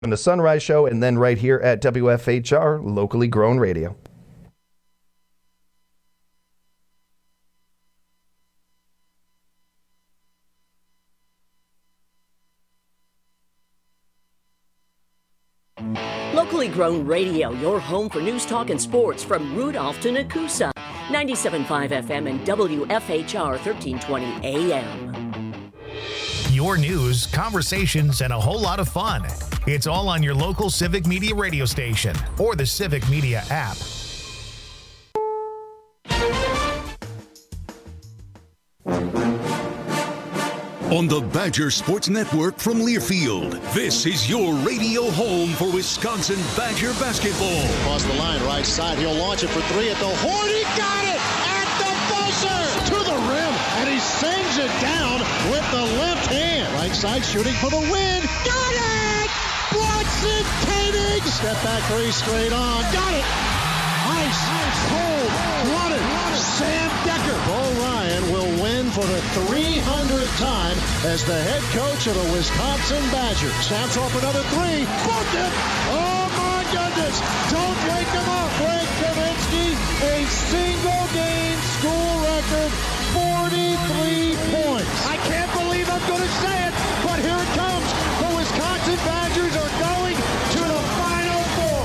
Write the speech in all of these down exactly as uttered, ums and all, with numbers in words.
on the Sunrise Show, and then right here at W F H R, locally grown radio. Locally grown radio, your home for news, talk, and sports from Rudolph to Nakusa. ninety-seven point five F M and W F H R thirteen twenty A M. Your news, conversations, and a whole lot of fun. It's all on your local Civic Media radio station or the Civic Media app. On the Badger Sports Network from Learfield, this is your radio home for Wisconsin Badger basketball. Across the line, right side, he'll launch it for three at the horn. He got it at the buzzer to the rim, and he sends it down with the left hand. Right side shooting for the win. Got it! Watson Koenig! Step back three straight on. Got it! Ice, ice, cold, flooded. Sam Decker. Bo Ryan will win for the three hundredth time as the head coach of the Wisconsin Badgers. Snaps off another three. Booked it. Oh my goodness. Don't wake him up. Frank Kaminsky, a single game school record, forty-three points. I can't believe I'm going to say it, but here it comes. The Wisconsin Badgers are going to the Final Four.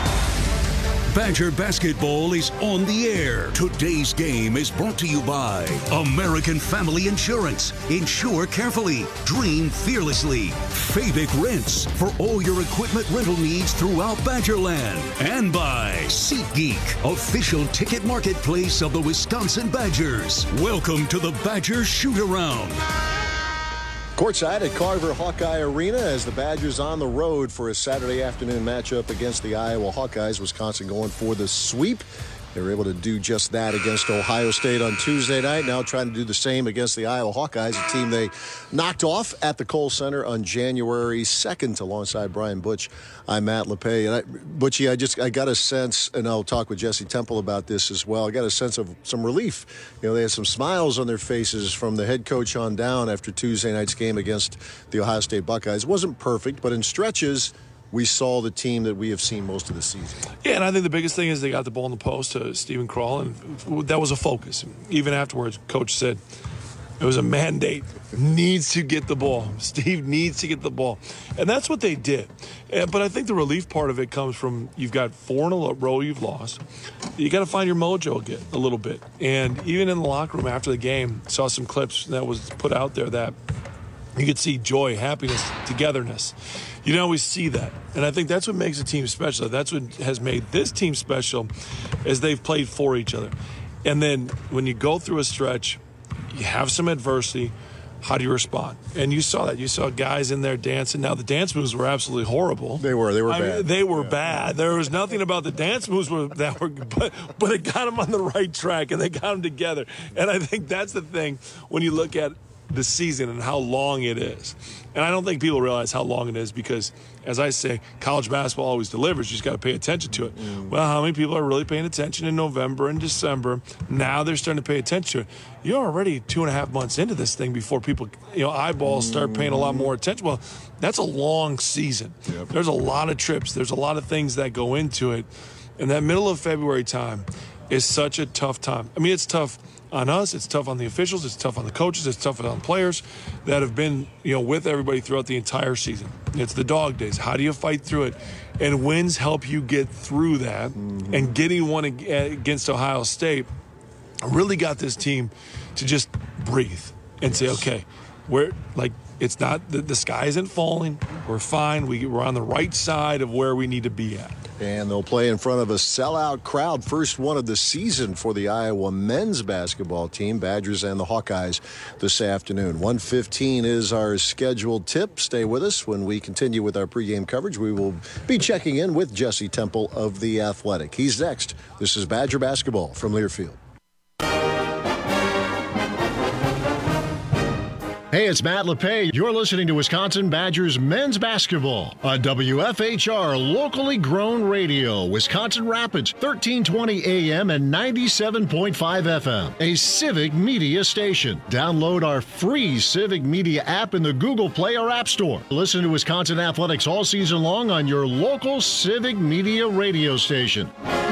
Badger basketball is on the air. Today's game is brought to you by American Family Insurance. Insure carefully. Dream fearlessly. Fabic Rents for all your equipment rental needs throughout Badgerland. And by SeatGeek, official ticket marketplace of the Wisconsin Badgers. Welcome to the Badger Shoot-Around. Courtside at Carver Hawkeye Arena as the Badgers on the road for a Saturday afternoon matchup against the Iowa Hawkeyes. Wisconsin going for the sweep. They were able to do just that against Ohio State on Tuesday night. Now trying to do the same against the Iowa Hawkeyes, a team they knocked off at the Kohl Center on January second. Alongside Brian Butch, I'm Matt Lepay. And I, Butchie, I just I got a sense, and I'll talk with Jesse Temple about this as well. I got a sense of some relief. You know, they had some smiles on their faces from the head coach on down after Tuesday night's game against the Ohio State Buckeyes. It wasn't perfect, but in stretches, we saw the team that we have seen most of the season. Yeah, and I think the biggest thing is they got the ball in the post to Stephen Kroll, and that was a focus. Even afterwards, Coach said it was a mandate. Needs to get the ball. Steve needs to get the ball. And that's what they did. But I think the relief part of it comes from you've got four in a row you've lost. You got to find your mojo again a little bit. And even in the locker room after the game, saw some clips that was put out there that you could see joy, happiness, togetherness. You don't always see that. And I think that's what makes a team special. That's what has made this team special as they've played for each other. And then when you go through a stretch, you have some adversity, how do you respond? And you saw that. You saw guys in there dancing. Now, the dance moves were absolutely horrible. They were. They were I bad. Mean, they were yeah. bad. There was nothing about the dance moves that were, but, but it got them on the right track, and they got them together. And I think that's the thing when you look at the season and how long it is. And I don't think people realize how long it is because, as I say, college basketball always delivers. You just got to pay attention to it. Mm. Well, how many people are really paying attention in November and December? Now they're starting to pay attention to it. You're already two and a half months into this thing before people, you know, eyeballs start paying a lot more attention. Well, that's a long season. Yep. There's a lot of trips. There's a lot of things that go into it. And that middle of February time is such a tough time. I mean, it's tough on us, it's tough on the officials, it's tough on the coaches, it's tough on players that have been, you know, with everybody throughout the entire season. It's the dog days. How do you fight through it? And wins help you get through that. Mm-hmm. And getting one against Ohio State really got this team to just breathe and yes. say, okay, we're like, it's not, the, the sky isn't falling. We're fine. We, we're on the right side of where we need to be at. And they'll play in front of a sellout crowd. First one of the season for the Iowa men's basketball team, Badgers and the Hawkeyes this afternoon. one fifteen is our scheduled tip. Stay with us when we continue with our pregame coverage. We will be checking in with Jesse Temple of The Athletic. He's next. This is Badger basketball from Learfield. Hey, it's Matt LePay. You're listening to Wisconsin Badgers men's basketball on W F H R, locally grown radio, Wisconsin Rapids, thirteen twenty A M and ninety-seven point five F M, a Civic Media station. Download our free Civic Media app in the Google Play or App Store. Listen to Wisconsin Athletics all season long on your local Civic Media radio station.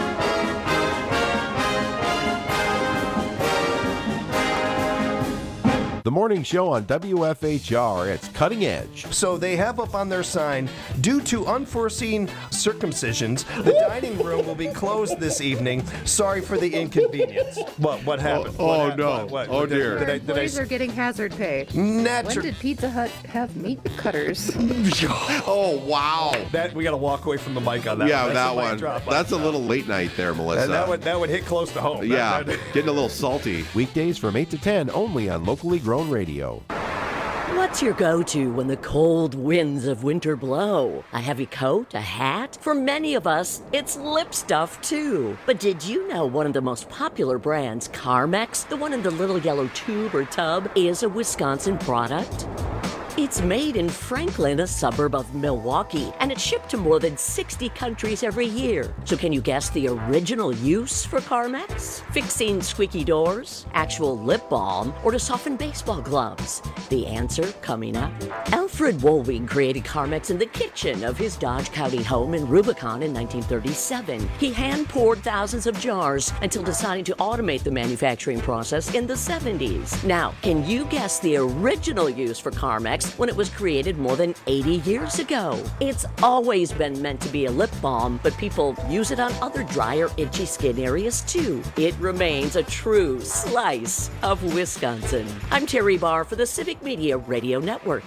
The morning show on W F H R, it's Cutting Edge. So they have up on their sign, due to unforeseen circumcisions, the dining room will be closed this evening. Sorry for the inconvenience. What what happened? Oh, what oh happened? no. What, what, oh what, dear. Did, did I, did Employees I, are getting hazard pay. Natu- When did Pizza Hut have meat cutters? Oh, wow. that we got to walk away from the mic on that Yeah, one. That's that a mic one. drop. That's a little late night there, Melissa. And that would that would hit close to home. yeah, That- that- getting a little salty. Weekdays from eight to ten, only on Locally Grown Radio. What's your go-to when the cold winds of winter blow? A heavy coat? A hat? For many of us, it's lip stuff too. But did you know one of the most popular brands, Carmex, the one in the little yellow tube or tub, is a Wisconsin product? It's made in Franklin, a suburb of Milwaukee, and it's shipped to more than sixty countries every year. So can you guess the original use for Carmex? Fixing squeaky doors, actual lip balm, or to soften baseball gloves? The answer coming up. Alfred Woolwing created Carmex in the kitchen of his Dodge County home in Rubicon in nineteen thirty-seven. He hand-poured thousands of jars until deciding to automate the manufacturing process in the seventies. Now, can you guess the original use for Carmex when it was created more than eighty years ago? It's always been meant to be a lip balm, but people use it on other dry or itchy skin areas too. It remains a true slice of Wisconsin. I'm Terry Barr for the Civic Media Radio Network.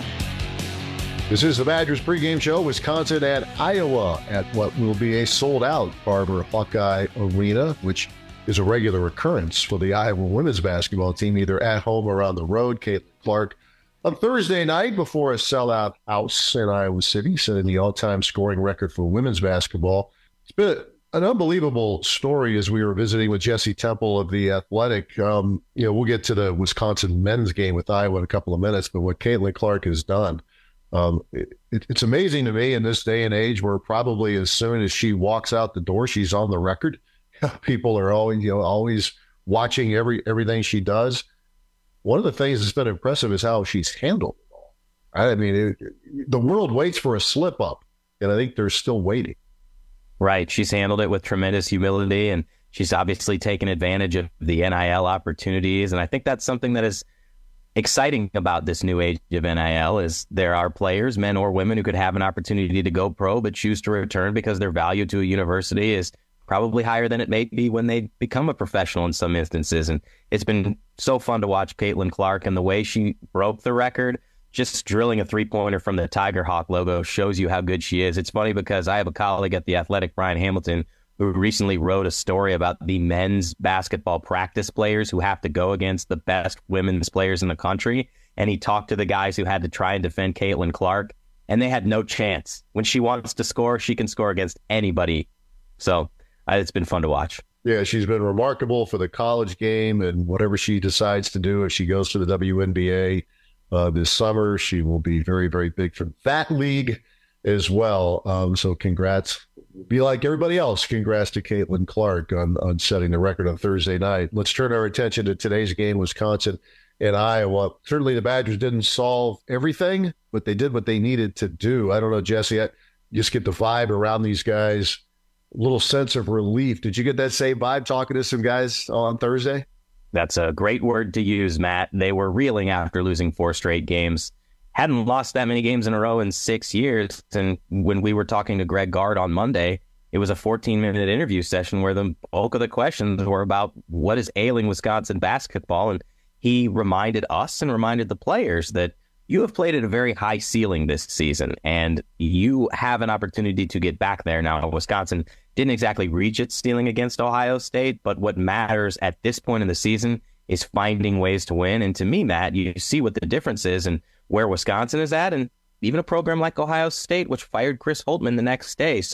This is the Badgers pregame show, Wisconsin at Iowa, at what will be a sold-out Barber Hawkeye Arena, which is a regular occurrence for the Iowa women's basketball team, either at home or on the road. Caitlin Clark on Thursday night before a sellout house in Iowa City, setting the all-time scoring record for women's basketball. It's been an unbelievable story as we were visiting with Jesse Temple of The Athletic. Um, you know, we'll get to the Wisconsin men's game with Iowa in a couple of minutes, but what Caitlin Clark has done, um, it, it's amazing to me in this day and age where probably as soon as she walks out the door, she's on the record. People are always, you know, always watching every everything she does. One of the things that's been impressive is how she's handled it all. Right? I mean, it, the world waits for a slip up, and I think they're still waiting. Right. She's handled it with tremendous humility, and she's obviously taken advantage of the N I L opportunities. And I think that's something that is exciting about this new age of N I L is there are players, men or women, who could have an opportunity to go pro but choose to return because their value to a university is probably higher than it may be when they become a professional in some instances. And it's been so fun to watch Caitlin Clark, and the way she broke the record, just drilling a three-pointer from the Tiger Hawk logo shows you how good she is. It's funny because I have a colleague at The Athletic, Brian Hamilton, who recently wrote a story about the men's basketball practice players who have to go against the best women's players in the country. And he talked to the guys who had to try and defend Caitlin Clark, and they had no chance. When she wants to score, she can score against anybody. So uh, it's been fun to watch. Yeah, she's been remarkable for the college game and whatever she decides to do. If she goes to the W N B A uh, this summer, she will be very, very big for that league as well. Um, so congrats. Be like everybody else. Congrats to Caitlin Clark on, on setting the record on Thursday night. Let's turn our attention to today's game, Wisconsin and Iowa. Certainly the Badgers didn't solve everything, but they did what they needed to do. I don't know, Jesse, I just get the vibe around these guys. A little sense of relief. Did you get that same vibe talking to some guys on Thursday? That's a great word to use, Matt. They were reeling after losing four straight games. Hadn't lost that many games in a row in six years. And when we were talking to Greg Gard on Monday, it was a fourteen-minute interview session where the bulk of the questions were about what is ailing Wisconsin basketball. And he reminded us and reminded the players that you have played at a very high ceiling this season, and you have an opportunity to get back there. Now, Wisconsin didn't exactly reach its ceiling against Ohio State, but what matters at this point in the season is finding ways to win. And to me, Matt, you see what the difference is and where Wisconsin is at, and even a program like Ohio State, which fired Chris Holtmann the next day. So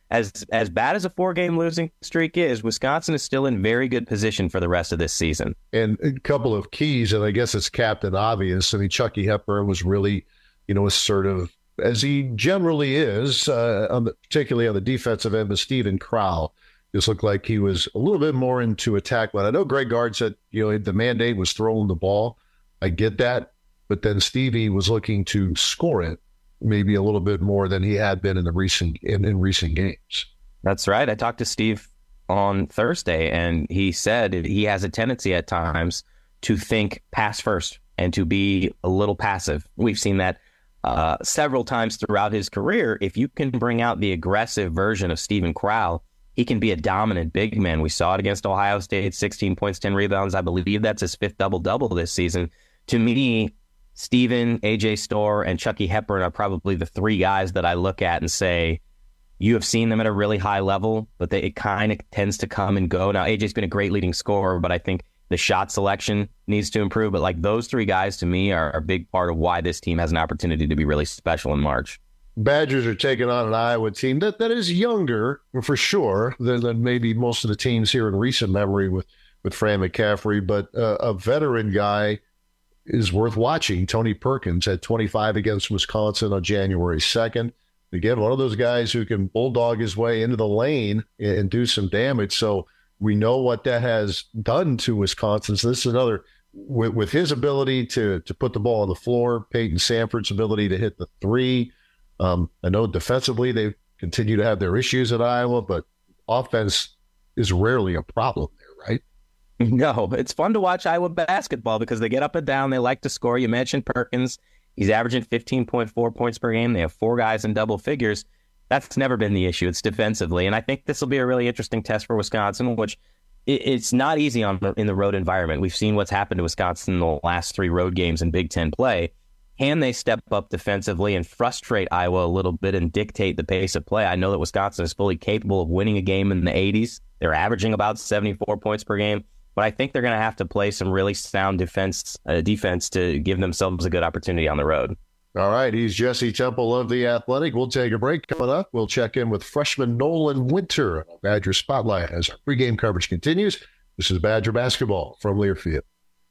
as as bad as a four-game losing streak is, Wisconsin is still in very good position for the rest of this season. And a couple of keys, and I guess it's Captain Obvious. I mean, Chucky Hepburn was really, you know, assertive, as he generally is, uh, on the, particularly on the defensive end. But Steven Crowl just looked like he was a little bit more into attack. But I know Greg Gard said, you know, the mandate was throwing the ball. I get that. But then Stevie was looking to score it maybe a little bit more than he had been in the recent in, in recent games. That's right. I talked to Steve on Thursday, and he said he has a tendency at times to think pass first and to be a little passive. We've seen that uh, several times throughout his career. If you can bring out the aggressive version of Steven Crowl, he can be a dominant big man. We saw it against Ohio State, sixteen points, ten rebounds. I believe that's his fifth double-double this season. To me, Steven, A J Storr, and Chucky Hepburn are probably the three guys that I look at and say, you have seen them at a really high level, but they, it kind of tends to come and go. Now, A J's been a great leading scorer, but I think the shot selection needs to improve. But like those three guys, to me, are a big part of why this team has an opportunity to be really special in March. Badgers are taking on an Iowa team that, that is younger, for sure, than, than maybe most of the teams here in recent memory with, with Fran McCaffrey, but uh, a veteran guy is worth watching. Tony Perkins had twenty-five against Wisconsin on January second. Again, one of those guys who can bulldog his way into the lane and do some damage. So we know what that has done to Wisconsin. So this is another, with, with his ability to to put the ball on the floor, Peyton Sanford's ability to hit the three. Um, I know defensively they continue to have their issues at Iowa, but offense is rarely a problem there, right? No, it's fun to watch Iowa basketball because they get up and down. They like to score. You mentioned Perkins. He's averaging fifteen point four points per game. They have four guys in double figures. That's never been the issue. It's defensively. And I think this will be a really interesting test for Wisconsin, which it, it's not easy on in the road environment. We've seen what's happened to Wisconsin in the last three road games in Big Ten play. Can they step up defensively and frustrate Iowa a little bit and dictate the pace of play? I know that Wisconsin is fully capable of winning a game in the eighties. They're averaging about seventy-four points per game. But I think they're going to have to play some really sound defense uh, defense to give themselves a good opportunity on the road. All right, he's Jesse Temple of The Athletic. We'll take a break. Coming up, we'll check in with freshman Nolan Winter on Badger Spotlight as our pregame coverage continues. This is Badger Basketball from Learfield.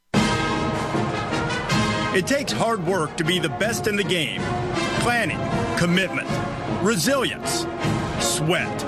It takes hard work to be the best in the game. Planning, commitment, resilience, sweat.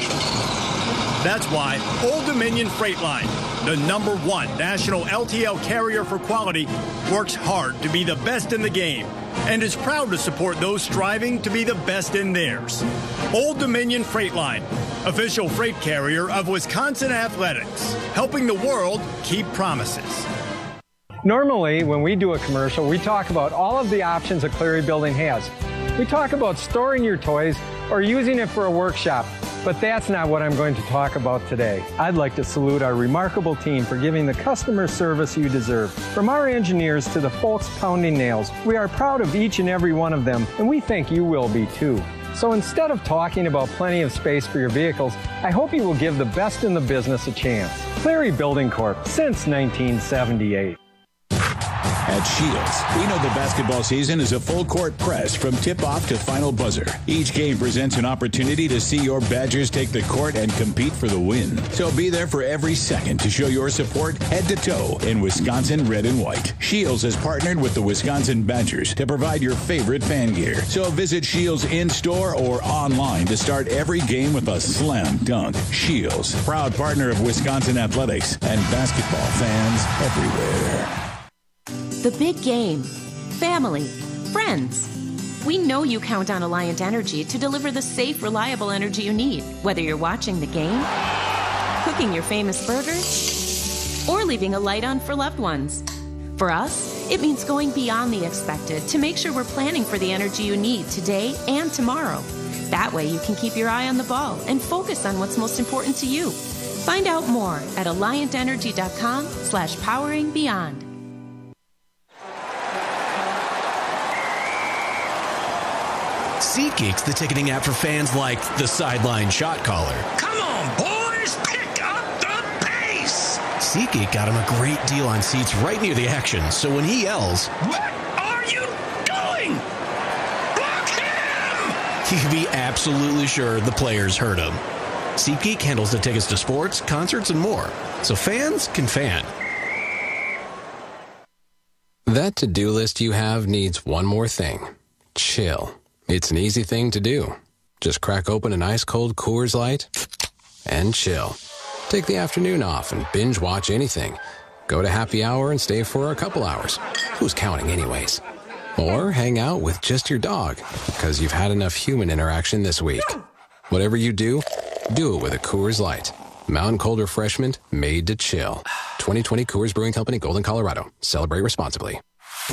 That's why Old Dominion Freight Line, the number one national L T L carrier for quality, works hard to be the best in the game and is proud to support those striving to be the best in theirs. Old Dominion Freight Line, official freight carrier of Wisconsin Athletics, helping the world keep promises. Normally, when we do a commercial, we talk about all of the options a Cleary building has. We talk about storing your toys or using it for a workshop. But that's not what I'm going to talk about today. I'd like to salute our remarkable team for giving the customer service you deserve. From our engineers to the folks pounding nails, we are proud of each and every one of them, and we think you will be too. So instead of talking about plenty of space for your vehicles, I hope you will give the best in the business a chance. Cleary Building Corp, since nineteen seventy-eight. At Shields, we know the basketball season is a full court press from tip-off to final buzzer. Each game presents an opportunity to see your Badgers take the court and compete for the win. So be there for every second to show your support head to toe in Wisconsin red and white. Shields has partnered with the Wisconsin Badgers to provide your favorite fan gear. So visit Shields in-store or online to start every game with a slam dunk. Shields, proud partner of Wisconsin Athletics and basketball fans everywhere. The big game, family, friends. We know you count on Alliant Energy to deliver the safe, reliable energy you need, whether you're watching the game, cooking your famous burgers, or leaving a light on for loved ones. For us, it means going beyond the expected to make sure we're planning for the energy you need today and tomorrow. That way you can keep your eye on the ball and focus on what's most important to you. Find out more at alliantenergy.com slash powering beyond. SeatGeek's the ticketing app for fans like the sideline shot caller. Come on, boys, pick up the pace! SeatGeek got him a great deal on seats right near the action, so when he yells, "What are you doing? Block him!" you can be absolutely sure the players heard him. SeatGeek handles the tickets to sports, concerts, and more, so fans can fan. That to-do list you have needs one more thing. Chill. It's an easy thing to do. Just crack open an ice-cold Coors Light and chill. Take the afternoon off and binge watch anything. Go to happy hour and stay for a couple hours. Who's counting anyways? Or hang out with just your dog, because you've had enough human interaction this week. Whatever you do, do it with a Coors Light. Mountain Cold Refreshment made to chill. twenty twenty Coors Brewing Company, Golden, Colorado. Celebrate responsibly.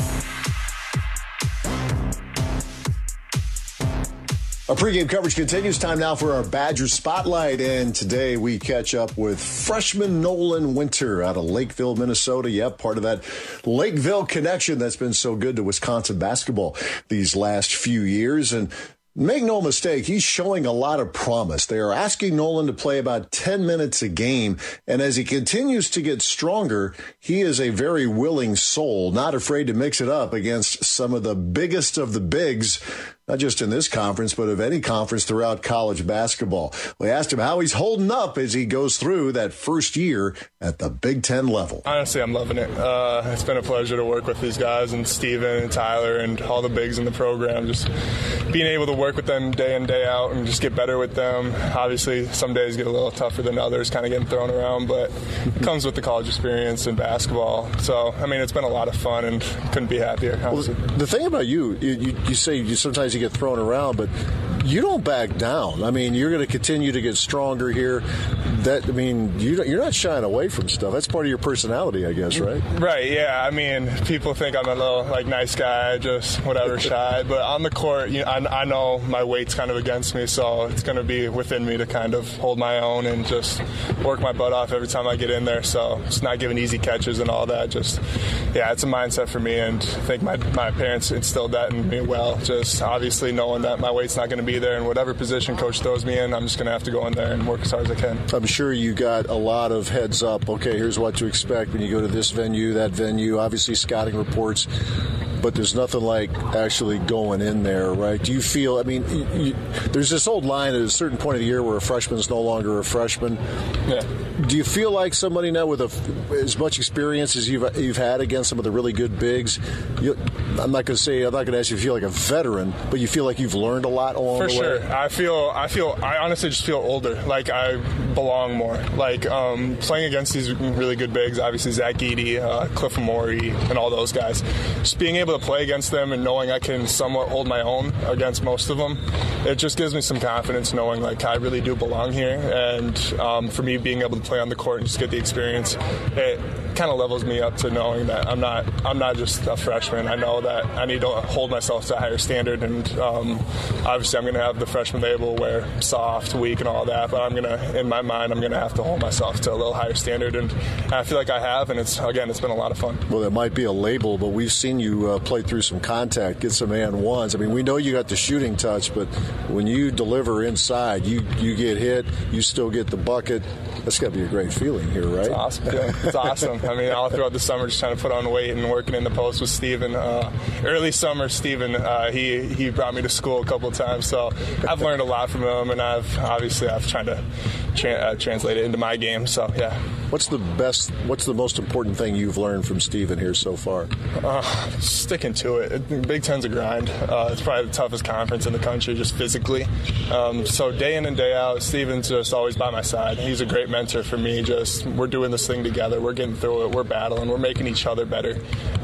Our pregame coverage continues. Time now for our Badger Spotlight. And today we catch up with freshman Nolan Winter out of Lakeville, Minnesota. Yep, part of that Lakeville connection that's been so good to Wisconsin basketball these last few years. And make no mistake, he's showing a lot of promise. They are asking Nolan to play about ten minutes a game. And as he continues to get stronger, he is a very willing soul, not afraid to mix it up against some of the biggest of the bigs, not just in this conference, but of any conference throughout college basketball. We asked him how he's holding up as he goes through that first year at the Big Ten level. Honestly, I'm loving it. Uh, it's been a pleasure to work with these guys and Steven and Tyler and all the bigs in the program. Just being able to work with them day in, day out and just get better with them. Obviously, some days get a little tougher than others, kind of getting thrown around, but it comes with the college experience and basketball. So, I mean, it's been a lot of fun and couldn't be happier. Well, the thing about you, you, you say you sometimes you get thrown around, but you don't back down. I mean, you're going to continue to get stronger here. That I mean, you, you're not shying away from stuff. That's part of your personality, I guess, right? Right, yeah. I mean, people think I'm a little, like, nice guy, just whatever, shy. But on the court, you know, I, I know my weight's kind of against me, so it's going to be within me to kind of hold my own and just work my butt off every time I get in there. So it's not giving easy catches and all that. Just, yeah, it's a mindset for me, and I think my, my parents instilled that in me well. Just obviously knowing that my weight's not going to be there, and whatever position coach throws me in, I'm just going to have to go in there and work as hard as I can. I'm sure you got a lot of heads up. Okay, here's what to expect when you go to this venue, that venue, obviously scouting reports, but there's nothing like actually going in there, right? Do you feel, I mean, you, you, there's this old line at a certain point of the year where a freshman is no longer a freshman. Yeah. Do you feel like somebody now with a, as much experience as you've you've had against some of the really good bigs, you, I'm not going to say, I'm not going to ask you if you feel like a veteran, but you feel like you've learned a lot along For the sure. way? I feel, I feel, I honestly just feel older. Like I belong more. Like um, playing against these really good bigs, obviously Zach Edey, uh, Cliff Amore, and all those guys. Just being able to play against them and knowing I can somewhat hold my own against most of them, it just gives me some confidence knowing like I really do belong here. And um, for me, being able to play on the court and just get the experience, it kind of levels me up to knowing that I'm not I'm not just a freshman. I know that I need to hold myself to a higher standard, and um, obviously I'm going to have the freshman label where soft, weak, and all that, but I'm going to, in my mind, I'm going to have to hold myself to a little higher standard, and I feel like I have, and it's, again, it's been a lot of fun. Well, there might be a label, but we've seen you uh, play through some contact, get some and ones. I mean, we know you got the shooting touch, but when you deliver inside, you, you get hit, you still get the bucket. That's got to be a great feeling here, right? It's awesome. Yeah, it's awesome. I mean, all throughout the summer, just trying to put on weight and working in the post with Steven. Uh, early summer, Steven, uh, he he brought me to school a couple of times, so I've learned a lot from him, and I've obviously I've tried to tra- uh, translate it into my game. So yeah. What's the best? What's the most important thing you've learned from Steven here so far? Uh, sticking to it. Big Ten's a grind. Uh, it's probably the toughest conference in the country, just physically. Um, so day in and day out, Steven's just always by my side. He's a great mentor for me. Just we're doing this thing together. We're getting through it. We're battling. We're making each other better.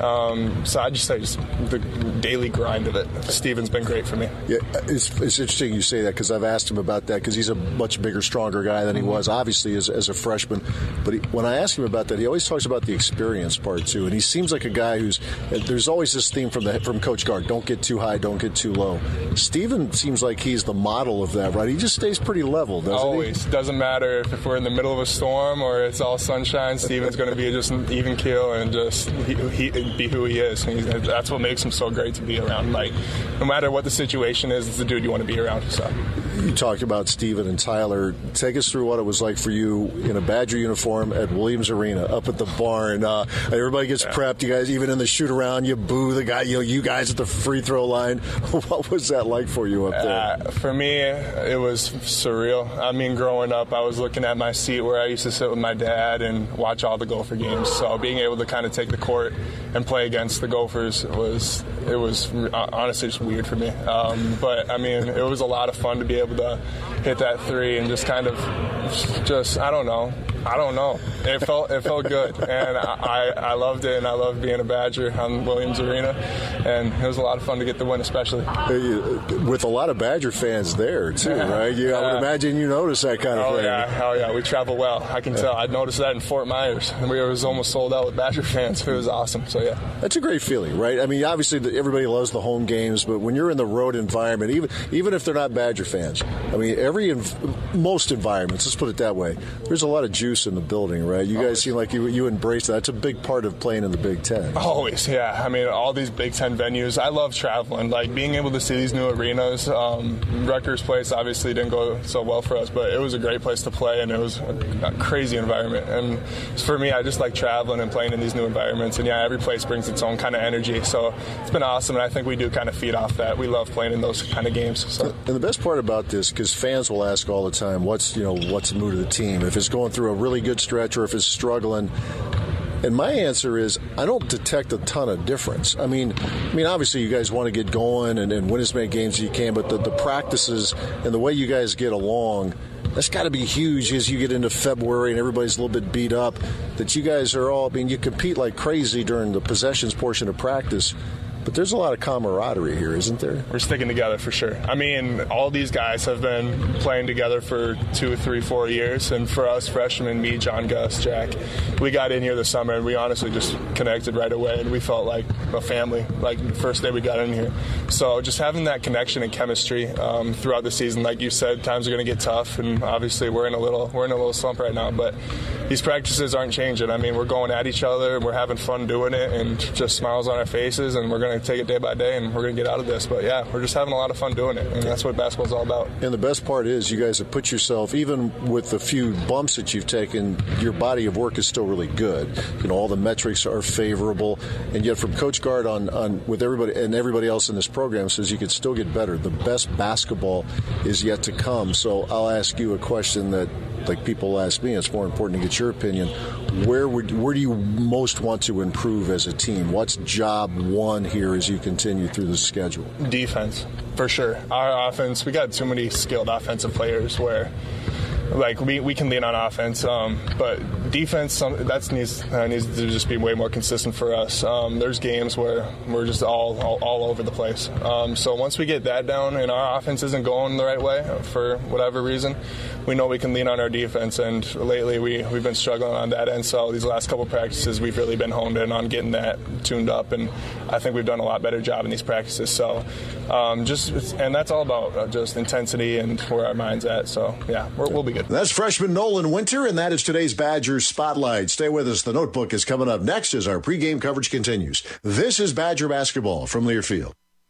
Um, so I just say just the daily grind of it. Steven's been great for me. Yeah, it's, it's interesting you say that because I've asked him about that because he's a much bigger, stronger guy than he was, obviously, as, as a freshman. But he, when I ask him about that, he always talks about the experience part too. And he seems like a guy who's. There's always this theme from the from Coach Gard: don't get too high, don't get too low. Steven seems like he's the model of that, right? He just stays pretty level, doesn't always. he? Always. Doesn't matter if, if we're in the middle of a storm or it's all sunshine. Steven's going to be just an even keel and just he, he, be who he is. And he's, that's what makes him so great to be around. Like, no matter what the situation is, it's the dude you want to be around. So. you talked about Steven and Tyler. Take us through what it was like for you in a Badger uniform at Williams Arena, up at the barn. Uh, everybody gets yeah. prepped. You guys, even in the shoot around, you boo the guy. You know, you guys at the free throw line. What was that like for you up there? Uh, for me, it was surreal. I mean, growing up, I was looking at my seat where I used to sit with my dad and watch all the Gopher games. So being able to kind of take the court and play against the Gophers was it was honestly just weird for me. Um, but I mean, it was a lot of fun to be able to hit that three and just kind of just I don't know. I don't know. It felt it felt good, and I, I loved it, and I loved being a Badger on Williams Arena, and it was a lot of fun to get the win, especially with a lot of Badger fans there too, yeah. right? You, yeah. I would imagine you noticed that kind of oh, thing. Yeah, oh yeah, we travel well. I can tell. I noticed that in Fort Myers, and we was almost sold out with Badger fans. It was awesome. So yeah, that's a great feeling, right? I mean, obviously everybody loves the home games, but when you're in the road environment, even even if they're not Badger fans, I mean, every most environments, let's put it that way, there's a lot of juice in the building, right? You guys seem like you you embrace that. It's a big part of playing in the Big Ten. Always, yeah. I mean, all these Big Ten venues. I love traveling. Like being able to see these new arenas. Um, Rutgers Place obviously didn't go so well for us, but it was a great place to play, and it was a, a crazy environment. And for me, I just like traveling and playing in these new environments. And yeah, every place brings its own kind of energy. So it's been awesome, and I think we do kind of feed off that. We love playing in those kind of games. So. And the best part about this, because fans will ask all the time, what's you know what's the mood of the team? If it's going through a really good stretch or if it's struggling. And my answer is I don't detect a ton of difference. I mean, I mean, obviously you guys want to get going and, and win as many games as you can, but the, the practices and the way you guys get along, that's got to be huge as you get into February and everybody's a little bit beat up, that you guys are all, I mean, you compete like crazy during the possessions portion of practice. But there's a lot of camaraderie here, isn't there? We're sticking together for sure. I mean, all these guys have been playing together for two, three, four years. And for us freshmen, me, John, Gus, Jack, we got in here this summer and we honestly just connected right away. And we felt like a family, like the first day we got in here. So just having that connection and chemistry um, throughout the season, like you said, times are going to get tough. And obviously we're in a little we're in a little slump right now. But these practices aren't changing. I mean, we're going at each other and we're having fun doing it and just smiles on our faces. And we're going to take it day by day and we're going to get out of this. But yeah, we're just having a lot of fun doing it, and that's what basketball's all about. And the best part is you guys have put yourself, even with the few bumps that you've taken, your body of work is still really good. You know, all the metrics are favorable, and yet from Coach Gard on, on with everybody and everybody else in this program says you could still get better. The best basketball is yet to come. So I'll ask you a question that like people ask me, it's more important to get your opinion. Where would where do you most want to improve as a team? What's job one here as you continue through the schedule? Defense, for sure. Our offense, we got too many skilled offensive players where like we, we can lean on offense, um, but defense some, that needs uh, needs to just be way more consistent for us. Um, there's games where we're just all all, all over the place. Um, so once we get that down and our offense isn't going the right way for whatever reason, we know we can lean on our defense. And lately we we've been struggling on that end. So these last couple practices we've really been honed in on getting that tuned up, and I think we've done a lot better job in these practices. So um, just and that's all about uh, just intensity and where our mind's at. So yeah, we're, we'll be good. That's freshman Nolan Winter, and that is today's Badgers Spotlight. Stay with us. The Notebook is coming up next as our pregame coverage continues. This is Badger basketball from Learfield.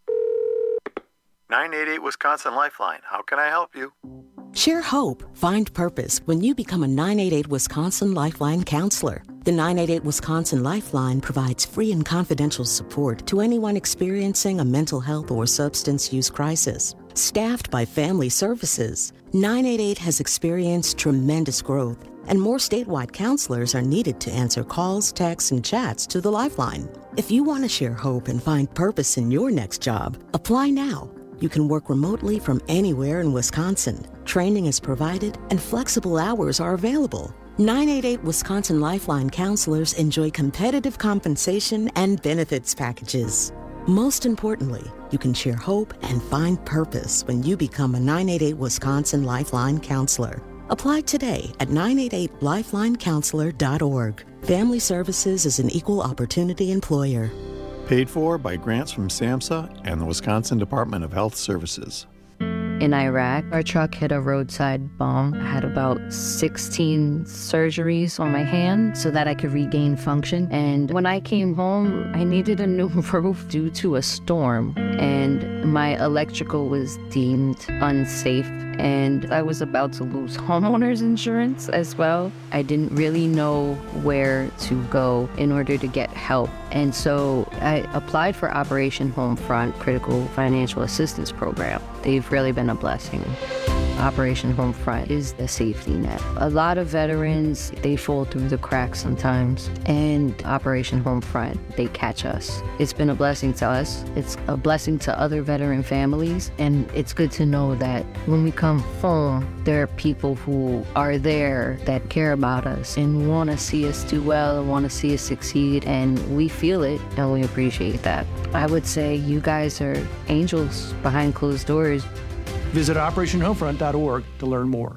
nine eight eight Wisconsin Lifeline. How can I help you? Share hope, find purpose when you become a nine eight eight Wisconsin Lifeline counselor. The nine eight eight Wisconsin Lifeline provides free and confidential support to anyone experiencing a mental health or substance use crisis. Staffed by Family Services, nine eight eight has experienced tremendous growth, and more statewide counselors are needed to answer calls, texts, and chats to the Lifeline. If you want to share hope and find purpose in your next job, apply now. You can work remotely from anywhere in Wisconsin. Training is provided and flexible hours are available. nine eight eight Wisconsin Lifeline counselors enjoy competitive compensation and benefits packages. Most importantly, you can share hope and find purpose when you become a nine eight eight Wisconsin Lifeline counselor. Apply today at nine eight eight lifeline counselor dot org. Family Services is an equal opportunity employer. Paid for by grants from SAMHSA and the Wisconsin Department of Health Services. in Iraq. Our truck hit a roadside bomb. I had about sixteen surgeries on my hand so that I could regain function. And when I came home, I needed a new roof due to a storm. And my electrical was deemed unsafe. And I was about to lose homeowners insurance as well. I didn't really know where to go in order to get help. And so I applied for Operation Homefront Critical Financial Assistance Program. They've really been a blessing. Operation Homefront is the safety net. A lot of veterans, they fall through the cracks sometimes, and Operation Homefront, they catch us. It's been a blessing to us. It's a blessing to other veteran families, and it's good to know that when we come home, there are people who are there that care about us and want to see us do well and want to see us succeed, and we feel it, and we appreciate that. I would say you guys are angels behind closed doors. Visit operation homefront dot org to learn more.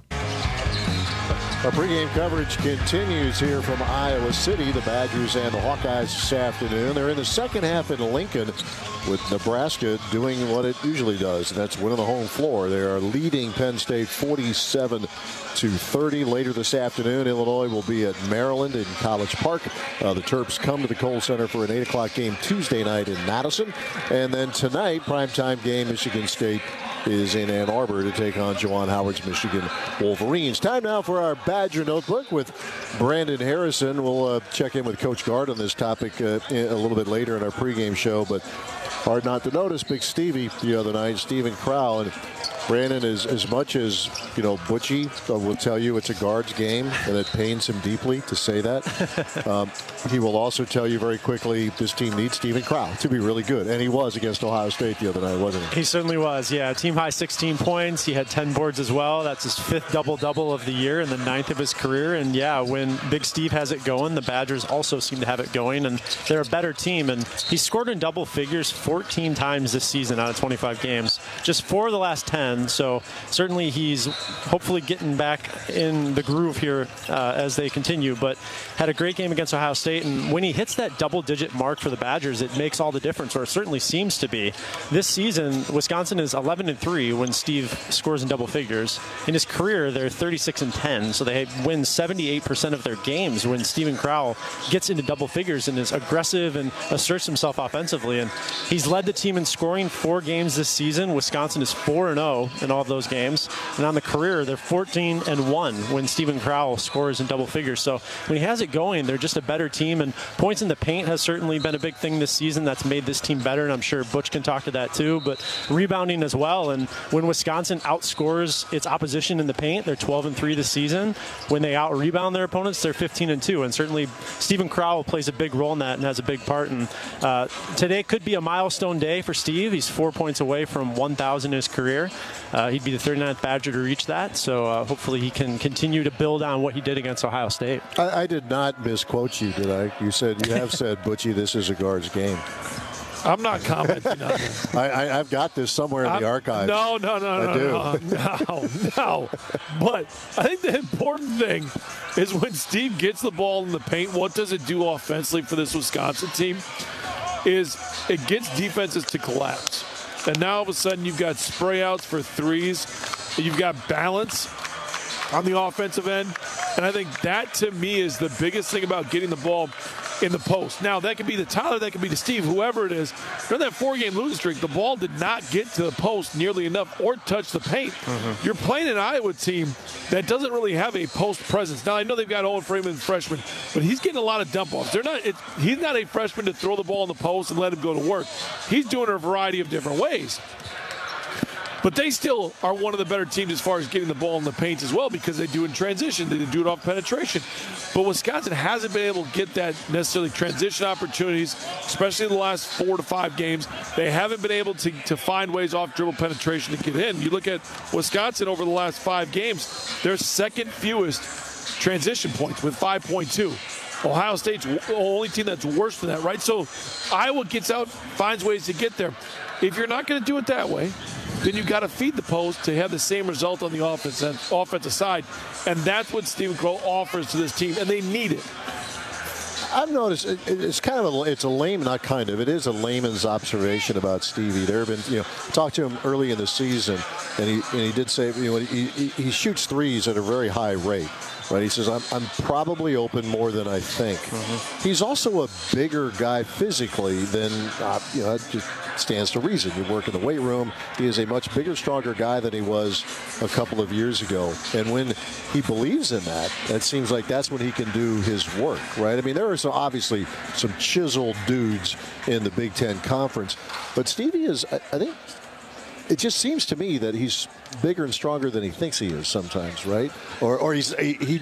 Our pregame coverage continues here from Iowa City. The Badgers and the Hawkeyes this afternoon. They're in the second half in Lincoln with Nebraska doing what it usually does, and that's winning the home floor. They are leading Penn State forty-seven to thirty. Later this afternoon, Illinois will be at Maryland in College Park. Uh, the Terps come to the Kohl Center for an eight o'clock game Tuesday night in Madison. And then tonight, primetime game, Michigan State is in Ann Arbor to take on Juwan Howard's Michigan Wolverines. Time now for our Badger Notebook with Brandon Harrison. We'll uh, check in with Coach Gard on this topic uh, a little bit later in our pregame show, but hard not to notice Big Stevie the other night, Stephen Crowl. And Brandon, is as much as, you know, Butchie will tell you it's a guard's game, and it pains him deeply to say that. um, he will also tell you very quickly this team needs Stephen Crowl to be really good, and he was against Ohio State the other night, wasn't he? He certainly was, yeah. Team high sixteen points. He had ten boards as well. That's his fifth double-double of the year and the ninth of his career. And, yeah, when Big Steve has it going, the Badgers also seem to have it going, and they're a better team. And he scored in double figures fourteen times this season out of twenty-five games, just four of the last ten. So certainly he's hopefully getting back in the groove here uh, as they continue, but had a great game against Ohio State. And when he hits that double-digit mark for the Badgers, it makes all the difference, or it certainly seems to be. This season, Wisconsin is eleven and three when Steve scores in double figures. In his career, they're thirty-six and ten, so they win seventy-eight percent of their games when Stephen Crowl gets into double figures and is aggressive and asserts himself offensively. And he's led the team in scoring four games this season. Wisconsin is four and oh in all of those games. And on the career, they're fourteen and one when Stephen Crowl scores in double figures. So when he has it going, they're just a better team. And points in the paint has certainly been a big thing this season that's made this team better. And I'm sure Butch can talk to that too. But rebounding as well. And when Wisconsin outscores its opposition in the paint, they're twelve and three this season. When they out-rebound their opponents, they're fifteen and two. And certainly Stephen Crowl plays a big role in that and has a big part. And uh, today could be a milestone day for Steve. He's four points away from one thousand in his career. Uh, he'd be the thirty-ninth Badger to reach that. So uh, hopefully he can continue to build on what he did against Ohio State. I, I did not misquote you, did I? You said, you have said, Butchie, this is a guard's game. I'm not commenting on that. I, I, I've got this somewhere in I'm, the archives. No, no, no, I no, do. no, no, no. But I think the important thing is when Steve gets the ball in the paint, what does it do offensively for this Wisconsin team? Is it gets defenses to collapse. And now all of a sudden you've got spray outs for threes. You've got balance on the offensive end. And I think that, to me, is the biggest thing about getting the ball in the post. Now, that could be the Tyler, that could be the Steve, whoever it is. During that four-game losing streak, the ball did not get to the post nearly enough or touch the paint. Mm-hmm. You're playing an Iowa team that doesn't really have a post presence. Now, I know they've got Owen Freeman, freshman, but he's getting a lot of dump-offs. They're not. It, he's not a freshman to throw the ball in the post and let him go to work. He's doing it a variety of different ways. But they still are one of the better teams as far as getting the ball in the paint as well, because they do it in transition. They do it off penetration. But Wisconsin hasn't been able to get that necessarily transition opportunities, especially in the last four to five games. They haven't been able to, to find ways off dribble penetration to get in. You look at Wisconsin over the last five games, their second fewest transition points with five point two. Ohio State's the only team that's worse than that, right? So Iowa gets out, finds ways to get there. If you're not going to do it that way, then you've got to feed the post to have the same result on the offense, offensive side. And that's what Stephen Crowl offers to this team, and they need it. I've noticed it, it's kind of a, it's a lame, not kind of, it is a layman's observation about Stevie. There have been, you know, talked to him early in the season, and he and he did say, you know, he, he, he shoots threes at a very high rate. Right, he says, I'm, I'm probably open more than I think. Mm-hmm. He's also a bigger guy physically than, uh, you know, it just stands to reason. You work in the weight room. He is a much bigger, stronger guy than he was a couple of years ago. And when he believes in that, it seems like that's when he can do his work, right? I mean, there are some, obviously some chiseled dudes in the Big Ten Conference. But Stevie is, I, I think, it just seems to me that he's bigger and stronger than he thinks he is sometimes, right? Or or he's he, he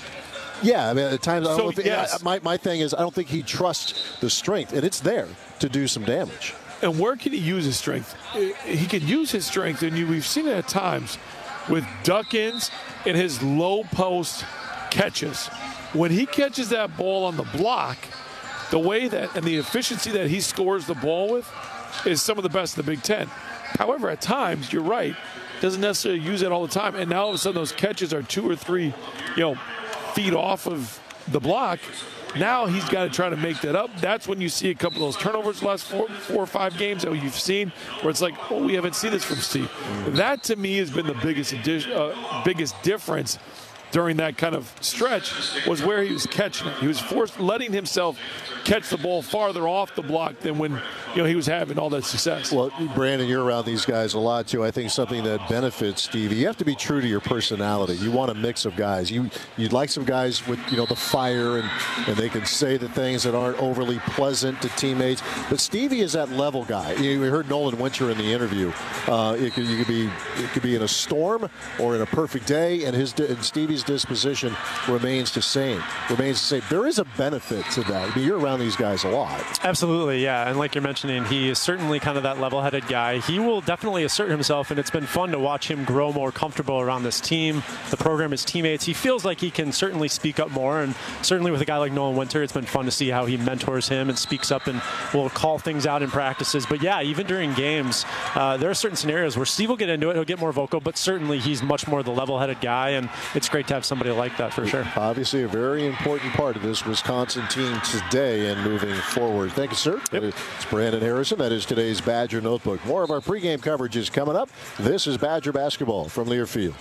yeah, I mean at times I don't so, think, yes. my my thing is I don't think he trusts the strength, and it's there to do some damage. And where can he use his strength? He can use his strength, and you, we've seen it at times with duck-ins and his low post catches. When he catches that ball on the block, the way that and the efficiency that he scores the ball with is some of the best in the Big Ten. However, at times, you're right, doesn't necessarily use it all the time. And now all of a sudden those catches are two or three, you know, feet off of the block. Now he's got to try to make that up. That's when you see a couple of those turnovers the last four, four or five games that you've seen where it's like, oh, we haven't seen this from Steve. Mm-hmm. That, to me, has been the biggest, addition, uh, biggest difference during that kind of stretch was where he was catching it. He was forced, letting himself catch the ball farther off the block than when, you know, he was having all that success. Well, Brandon, you're around these guys a lot too. I think something that benefits Stevie, you have to be true to your personality. You want a mix of guys. You you'd like some guys with, you know, the fire and and they can say the things that aren't overly pleasant to teammates. But Stevie is that level guy. You heard Nolan Winter in the interview. Uh, it could, you could be it could be in a storm or in a perfect day, and his and Stevie's disposition remains the same. Remains the same. There is a benefit to that. I mean, you're around these guys a lot. Absolutely, yeah. And like you're mentioning, he is certainly kind of that level-headed guy. He will definitely assert himself, and it's been fun to watch him grow more comfortable around this team, the program, his teammates. He feels like he can certainly speak up more, and certainly with a guy like Nolan Winter, it's been fun to see how he mentors him and speaks up and will call things out in practices. But yeah, even during games, uh, there are certain scenarios where Steve will get into it, he'll get more vocal, but certainly he's much more the level-headed guy, and it's great to have somebody like that for sure. Obviously a very important part of this Wisconsin team today and moving forward. Thank you, sir. Yep. It's Brandon Harrison. That is today's Badger Notebook. More of our pregame coverage is coming up. This is Badger basketball from Learfield.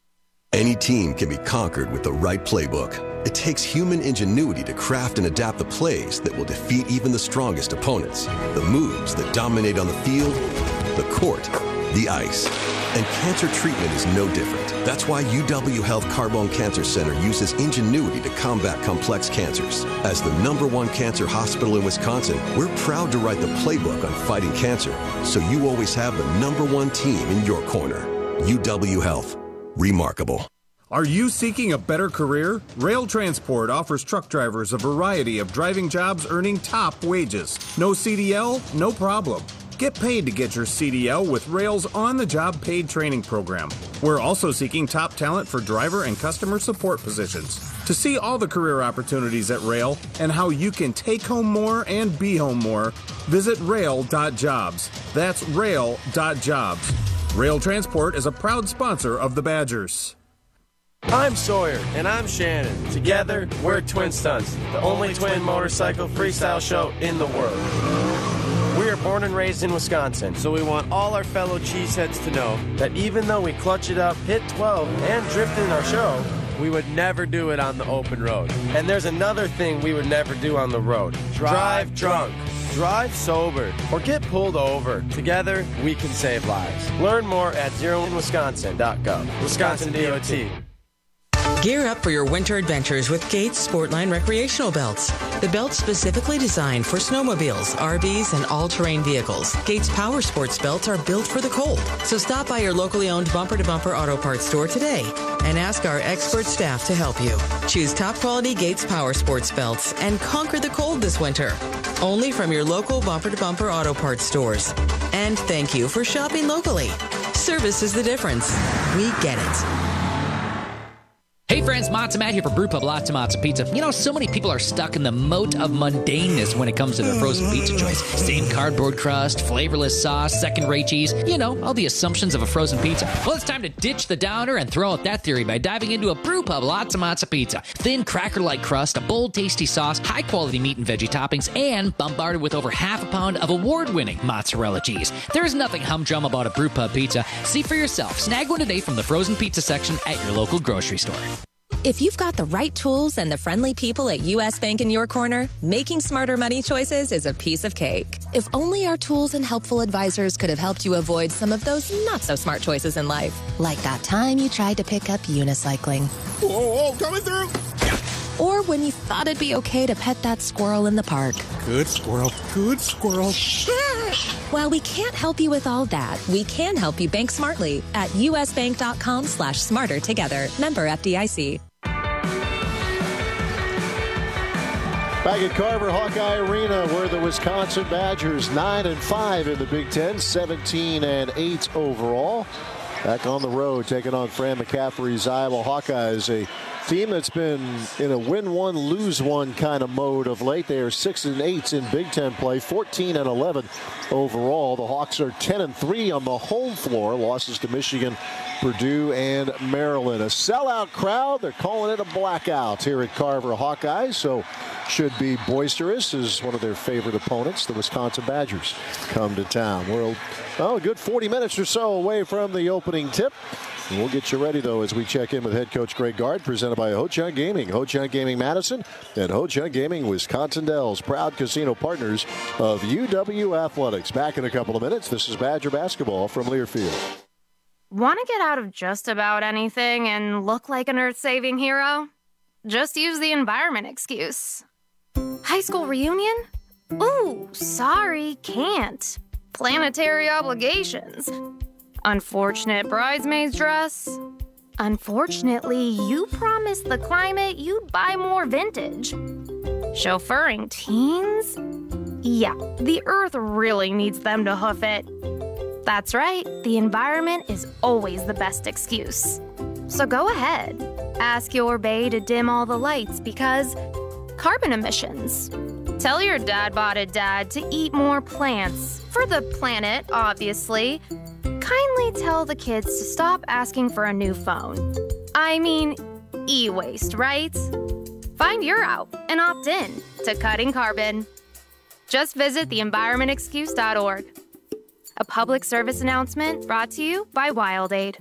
Any team can be conquered with the right playbook. It takes human ingenuity to craft and adapt the plays that will defeat even the strongest opponents. The moves that dominate on the field, the court, the ice. And cancer treatment is no different. That's why U W Health Carbone Cancer Center uses ingenuity to combat complex cancers. As the number one cancer hospital in Wisconsin, we're proud to write the playbook on fighting cancer, so you always have the number one team in your corner. U W Health. Remarkable. Are you seeking a better career? Rail Transport offers truck drivers a variety of driving jobs earning top wages. No C D L? No problem. Get paid to get your C D L with Rail's on-the-job paid training program. We're also seeking top talent for driver and customer support positions. To see all the career opportunities at Rail and how you can take home more and be home more, visit rail dot jobs. That's rail dot jobs. Rail Transport is a proud sponsor of the Badgers. I'm Sawyer. And I'm Shannon. Together, we're Twin Stunts, the only twin motorcycle freestyle show in the world. We are born and raised in Wisconsin, so we want all our fellow cheeseheads to know that even though we clutch it up, hit twelve, and drift in our show, we would never do it on the open road. And there's another thing we would never do on the road. Drive drunk. Drive sober. Or get pulled over. Together, we can save lives. Learn more at zero in wisconsin dot gov. Wisconsin D O T. Gear up for your winter adventures with Gates Sportline recreational belts. The belts specifically designed for snowmobiles, R Vs, and all-terrain vehicles. Gates Power Sports belts are built for the cold. So stop by your locally owned Bumper to Bumper Auto Parts store today and ask our expert staff to help you. Choose top-quality Gates Power Sports belts and conquer the cold this winter. Only from your local Bumper to Bumper Auto Parts stores. And thank you for shopping locally. Service is the difference. We get it. Hey friends, Matza Matt here for Brewpub Lots of Matza Pizza. You know, so many people are stuck in the moat of mundaneness when it comes to their frozen pizza choice. Same cardboard crust, flavorless sauce, second-rate cheese. You know, all the assumptions of a frozen pizza. Well, it's time to ditch the downer and throw out that theory by diving into a Brewpub Lots of Matza Pizza. Thin, cracker-like crust, a bold, tasty sauce, high-quality meat and veggie toppings, and bombarded with over half a pound of award-winning mozzarella cheese. There's nothing humdrum about a Brewpub pizza. See for yourself. Snag one today from the frozen pizza section at your local grocery store. If you've got the right tools and the friendly people at U S Bank in your corner, making smarter money choices is a piece of cake. If only our tools and helpful advisors could have helped you avoid some of those not-so-smart choices in life. Like that time you tried to pick up unicycling. Whoa, whoa, coming through! Or when you thought it'd be okay to pet that squirrel in the park. Good squirrel, good squirrel. While we can't help you with all that, we can help you bank smartly at usbank.com slash smarter together. Member F D I C. Back at Carver Hawkeye Arena, where the Wisconsin Badgers nine and five in the Big Ten, seventeen and eight overall. Back on the road, taking on Fran McCaffery's Iowa Hawkeyes, a team that's been in a win one, lose one kind of mode of late. They are six and eight in Big Ten play, fourteen and eleven overall. The Hawks are ten and three on the home floor. Losses to Michigan, Purdue, and Maryland. A sellout crowd. They're calling it a blackout here at Carver Hawkeyes, so should be boisterous as one of their favorite opponents, the Wisconsin Badgers, come to town. We're well, a good forty minutes or so away from the opening tip. And we'll get you ready, though, as we check in with head coach Greg Gard, presented by Ho-Chunk Gaming. Ho-Chunk Gaming Madison and Ho-Chunk Gaming Wisconsin Dells, proud casino partners of U W Athletics. Back in a couple of minutes. This is Badger basketball from Learfield. Want to get out of just about anything and look like an earth-saving hero? Just use the environment excuse. High school reunion? Ooh, sorry, can't. Planetary obligations. Unfortunate bridesmaid's dress. Unfortunately, you promised the climate you'd buy more vintage. Chauffeuring teens? Yeah, the earth really needs them to hoof it. That's right, the environment is always the best excuse. So go ahead, ask your bae to dim all the lights because carbon emissions. Tell your dad-botted dad to eat more plants. For the planet, obviously. Kindly tell the kids to stop asking for a new phone. I mean, e-waste, right? Find your out and opt in to cutting carbon. Just visit the environment excuse dot org. A public service announcement brought to you by WildAid.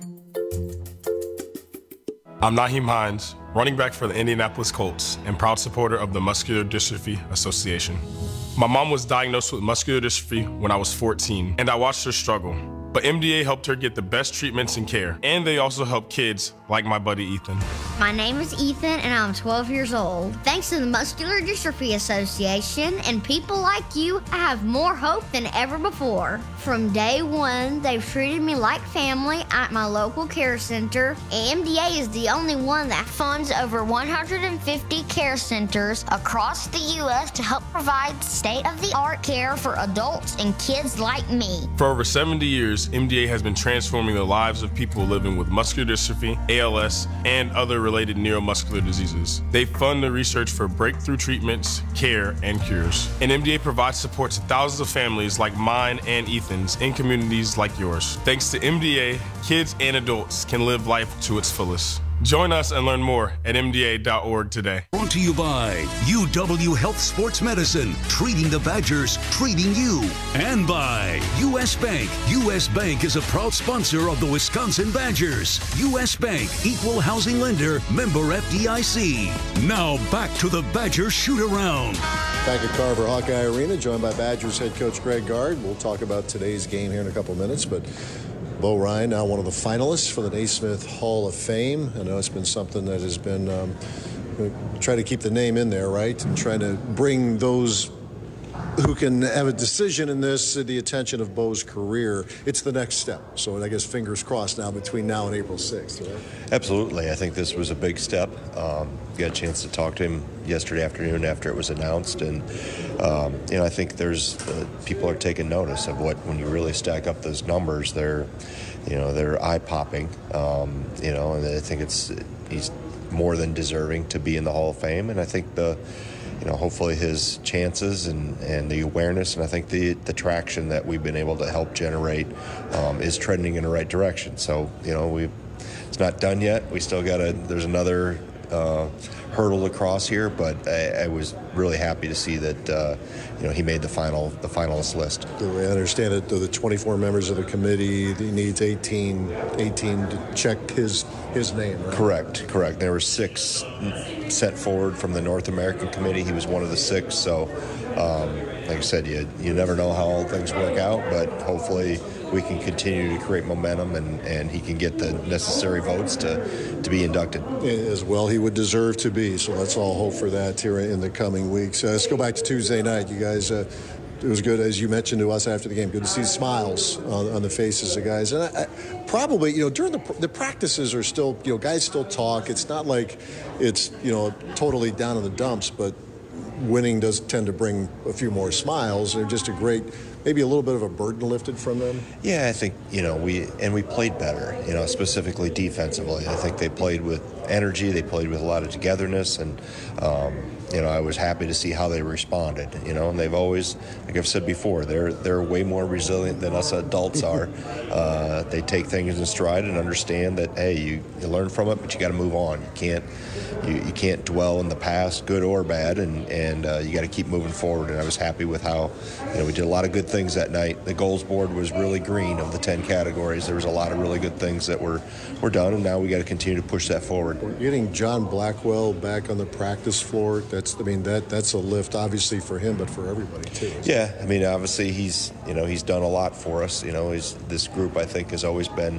I'm Naheem Hines, running back for the Indianapolis Colts and proud supporter of the Muscular Dystrophy Association. My mom was diagnosed with muscular dystrophy when I was fourteen, and I watched her struggle. But M D A helped her get the best treatments and care, and they also help kids like my buddy Ethan. My name is Ethan, and I'm twelve years old. Thanks to the Muscular Dystrophy Association and people like you, I have more hope than ever before. From day one, they've treated me like family at my local care center. M D A is the only one that funds over one hundred fifty care centers across the U S to help provide state-of-the-art care for adults and kids like me. For over seventy years, M D A has been transforming the lives of people living with muscular dystrophy, A L S, and other related neuromuscular diseases. They fund the research for breakthrough treatments, care, and cures. And M D A provides support to thousands of families like mine and Ethan's in communities like yours. Thanks to M D A, kids and adults can live life to its fullest. Join us and learn more at M D A dot org today. Brought to you by U W Health Sports Medicine, treating the Badgers, treating you. And by U S Bank. U S Bank is a proud sponsor of the Wisconsin Badgers. U S Bank, equal housing lender, member F D I C. Now back to the Badgers shoot-around. Back at Carver Hawkeye Arena, joined by Badgers head coach Greg Gard. We'll talk about today's game here in a couple minutes, but Bo Ryan, now one of the finalists for the Naismith Hall of Fame. I know it's been something that has been um, try to keep the name in there, right? And trying to bring those who can have a decision in this, the attention of Bo's career, it's the next step. So I guess fingers crossed now between now and April sixth, right? Absolutely. I think this was a big step. Um, got a chance to talk to him yesterday afternoon after it was announced. And, um, you know, I think there's uh, people are taking notice of what, when you really stack up those numbers, they're, you know, they're eye-popping, um, you know, and I think it's he's more than deserving to be in the Hall of Fame. And I think the, you know, hopefully his chances and, and the awareness and I think the, the traction that we've been able to help generate um, is trending in the right direction. So, you know, we it's not done yet. We still got to, there's another uh, hurdle to cross here, but I, I was really happy to see that, uh, you know, he made the final, the finalist list. The way I understand it, the twenty-four members of the committee, he needs eighteen, eighteen to check his his name, right? Correct, correct. There were six sent forward from the North American Committee. He was one of the six. So, um, like I said, you you never know how all things work out, but hopefully we can continue to create momentum and, and he can get the necessary votes to, to be inducted. As well, he would deserve to be. So let's all hope for that here in the coming weeks. Uh, let's go back to Tuesday night. You guys, uh, it was good, as you mentioned to us after the game, good to see smiles on, on the faces of guys. And I, I, probably, you know, during the, the practices are still, you know, guys still talk. It's not like it's, you know, totally down in the dumps, but winning does tend to bring a few more smiles. They're just a great, maybe a little bit of a burden lifted from them. Yeah, I think, you know, we, and we played better, you know, specifically defensively. I think they played with energy. They played with a lot of togetherness. And, um, you know, I was happy to see how they responded, you know, and they've always, like I've said before, they're they're way more resilient than us adults are. uh, they take things in stride and understand that, hey, you, you learn from it, but you got to move on. You can't you, you can't dwell in the past, good or bad, and, and uh, you got to keep moving forward. And I was happy with how, you know, we did a lot of good things that night. The goals board was really green of the ten categories. There was a lot of really good things that were, were done, and now we got to continue to push that forward. We're getting John Blackwell back on the practice floor. That's, I mean, that that's a lift, obviously, for him, but for everybody, too. Yeah, I mean, obviously, he's, you know, he's done a lot for us. You know, he's, this group, I think, has always been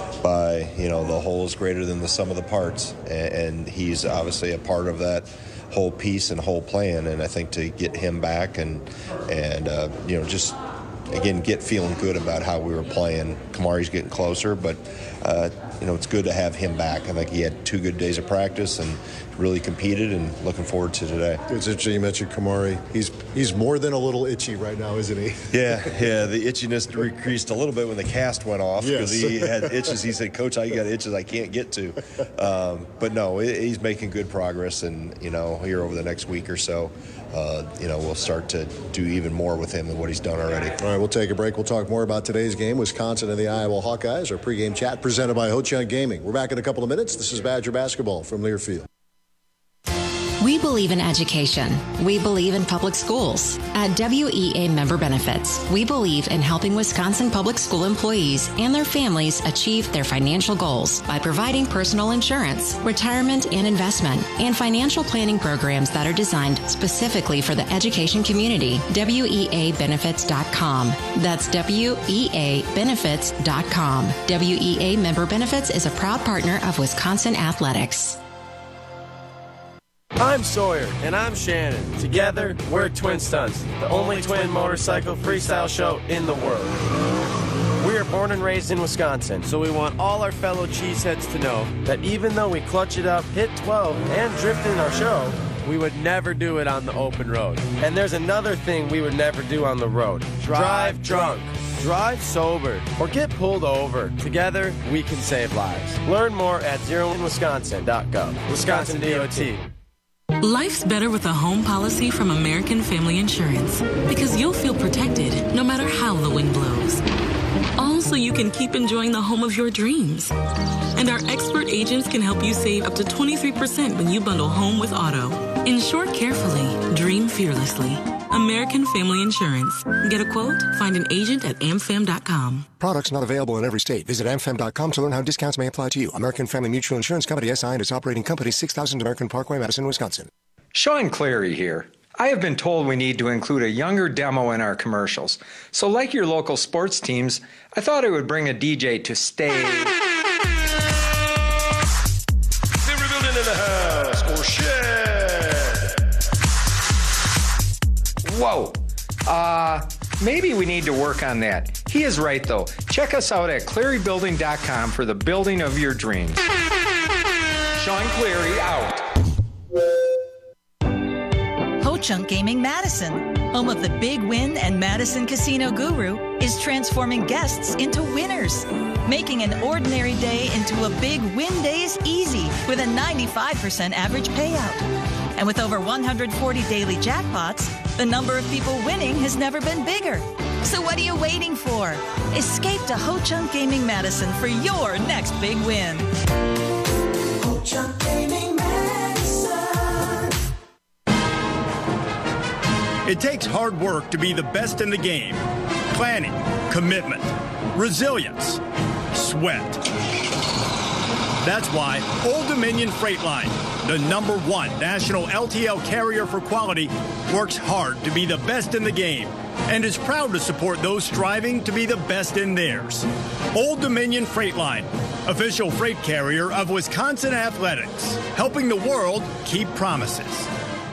by, you know, the whole is greater than the sum of the parts. And, and he's obviously a part of that whole piece and whole plan. And I think to get him back and, and uh, you know, just, again, get feeling good about how we were playing. Kamari's getting closer, but, uh, you know, it's good to have him back. I think he had two good days of practice and really competed, and looking forward to today. It's interesting you mentioned Kamari. He's he's more than a little itchy right now, isn't he? Yeah, yeah. The itchiness decreased a little bit when the cast went off because Yes. he had itches. He said, "Coach, I got itches I can't get to." Um, but no, he's making good progress, and you know, here over the next week or so, uh, you know, we'll start to do even more with him than what he's done already. All right, we'll take a break. We'll talk more about today's game, Wisconsin and the Iowa Hawkeyes. Our pregame chat presented by Ho Chunk Gaming. We're back in a couple of minutes. This is Badger Basketball from Learfield. We believe in education. We believe in public schools. At W E A Member Benefits, we believe in helping Wisconsin public school employees and their families achieve their financial goals by providing personal insurance, retirement and investment, and financial planning programs that are designed specifically for the education community. W E A benefits dot com. That's W E A benefits dot com. W E A Member Benefits is a proud partner of Wisconsin Athletics. I'm Sawyer. And I'm Shannon. Together, we're Twin Stunts, the only twin motorcycle freestyle show in the world. We are born and raised in Wisconsin, so we want all our fellow cheeseheads to know that even though we clutch it up, hit twelve, and drift in our show, we would never do it on the open road. And there's another thing we would never do on the road. Drive drunk. Drive sober, or get pulled over. Together, we can save lives. Learn more at zero in wisconsin dot gov. Wisconsin D O T. Life's better with a home policy from American Family Insurance because you'll feel protected no matter how the wind blows. All so you can keep enjoying the home of your dreams. And our expert agents can help you save up to twenty-three percent when you bundle home with auto. Insure carefully, dream fearlessly. American Family Insurance. Get a quote? Find an agent at am fam dot com. Products not available in every state. Visit am fam dot com to learn how discounts may apply to you. American Family Mutual Insurance Company, S I and its operating company, six thousand American Parkway, Madison, Wisconsin. Sean Clary here. I have been told we need to include a younger demo in our commercials. So like your local sports teams, I thought I would bring a D J to stay... Silver building in the house, or shed. Whoa! Uh, maybe we need to work on that. He is right, though. Check us out at Cleary Building dot com for the building of your dreams. Sean Cleary out. Ho-Chunk Gaming Madison, home of the Big Win and Madison Casino Guru, is transforming guests into winners. Making an ordinary day into a big win day is easy with a ninety-five percent average payout. And with over one hundred forty daily jackpots, the number of people winning has never been bigger. So what are you waiting for? Escape to Ho-Chunk Gaming Madison for your next big win. Ho-Chunk Gaming Madison. It takes hard work to be the best in the game. Planning, commitment, resilience, sweat. That's why Old Dominion Freight Line, the number one national L T L carrier for quality, works hard to be the best in the game and is proud to support those striving to be the best in theirs. Old Dominion Freight Line, official freight carrier of Wisconsin Athletics, helping the world keep promises.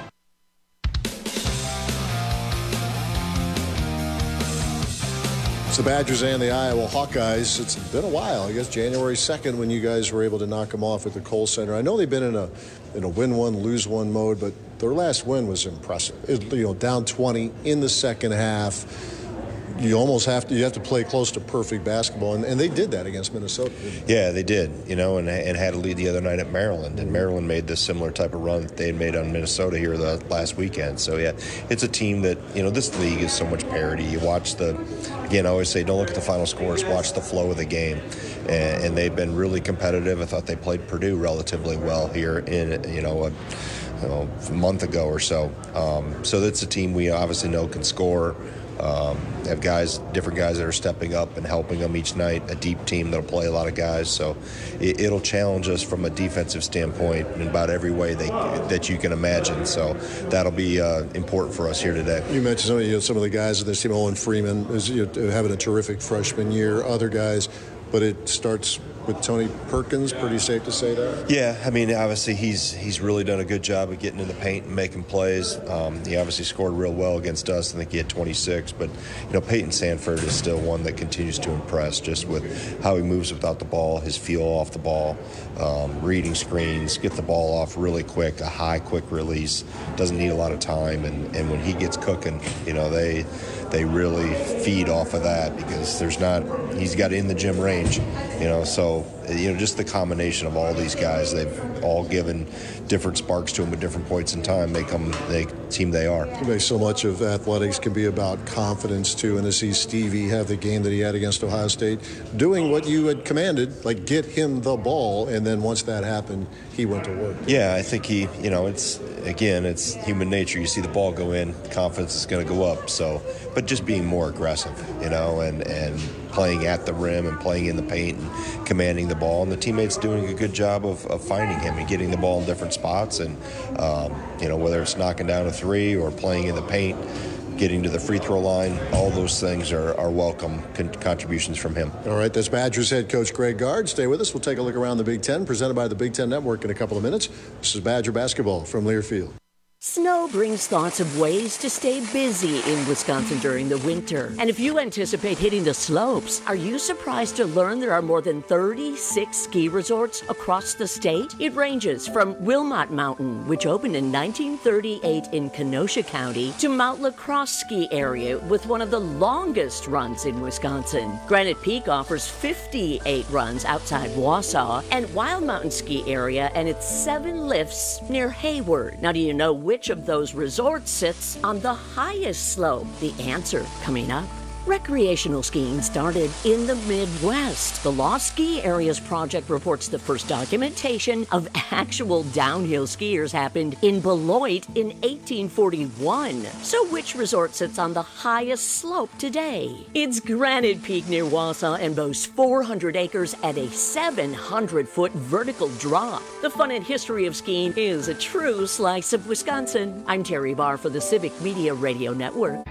It's the Badgers and the Iowa Hawkeyes. It's been a while. I guess January second when you guys were able to knock them off at the Kohl Center. I know they've been in a in a win one, lose one mode, but their last win was impressive. It, you know, down twenty in the second half. You almost have to you have to play close to perfect basketball, and, and they did that against Minnesota. Yeah, they did. You know, and, and had a lead the other night at Maryland, and Maryland made this similar type of run that they had made on Minnesota here the last weekend. So yeah, it's a team that, you know, this league is so much parity. You watch the, again, I always say, don't look at the final scores, watch the flow of the game, and, and they've been really competitive. I thought they played Purdue relatively well here in, you know, a, you know, a month ago or so. Um, so that's a team we obviously know can score. Um, have guys, different guys that are stepping up and helping them each night, a deep team that'll play a lot of guys. So it, it'll challenge us from a defensive standpoint in about every way they, that you can imagine. So that'll be uh, important for us here today. You mentioned some of, you know, some of the guys in this team. Owen Freeman is, you know, having a terrific freshman year, other guys, but it starts with Tony Perkins, pretty safe to say that? Yeah, I mean, obviously he's he's really done a good job of getting in the paint and making plays. Um, he obviously scored real well against us. I think he had twenty-six. But, you know, Peyton Sanford is still one that continues to impress just with how he moves without the ball, his feel off the ball, um, reading screens, get the ball off really quick, a high, quick release. Doesn't need a lot of time. And, and when he gets cooking, you know, they they really feed off of that because there's not – he's got in the gym range, you know, so – you know, just the combination of all these guys, they've all given different sparks to them at different points in time, make them the team they are. So much of athletics can be about confidence, too, and to see Stevie have the game that he had against Ohio State, doing what you had commanded, like get him the ball, and then once that happened, he went to work. Yeah, I think he, you know, it's, again, it's human nature. You see the ball go in, confidence is going to go up, so, but just being more aggressive, you know, and, and playing at the rim and playing in the paint and commanding the ball, and the teammates doing a good job of, of finding him and getting the ball in different spots, and um, you know, whether it's knocking down a three or playing in the paint, getting to the free throw line, all those things are, are welcome con- contributions from him. All right, that's Badgers head coach Greg Gard. Stay with us. We'll take a look around the Big Ten, presented by the Big Ten Network in a couple of minutes. This is Badger basketball from Learfield. Snow brings thoughts of ways to stay busy in Wisconsin during the winter. And if you anticipate hitting the slopes, are you surprised to learn there are more than thirty-six ski resorts across the state? It ranges from Wilmot Mountain, which opened in nineteen thirty-eight in Kenosha County, to Mount La Crosse Ski Area with one of the longest runs in Wisconsin. Granite Peak offers fifty-eight runs outside Wausau, and Wild Mountain Ski Area and its seven lifts near Hayward. Now, do you know which Which of those resorts sits on the highest slope? The answer coming up. Recreational skiing started in the Midwest. The Lost Ski Areas Project reports the first documentation of actual downhill skiers happened in Beloit in eighteen forty-one. So which resort sits on the highest slope today? It's Granite Peak near Wausau and boasts four hundred acres at a seven hundred foot vertical drop. The fun and history of skiing is a true slice of Wisconsin. I'm Terry Barr for the Civic Media Radio Network.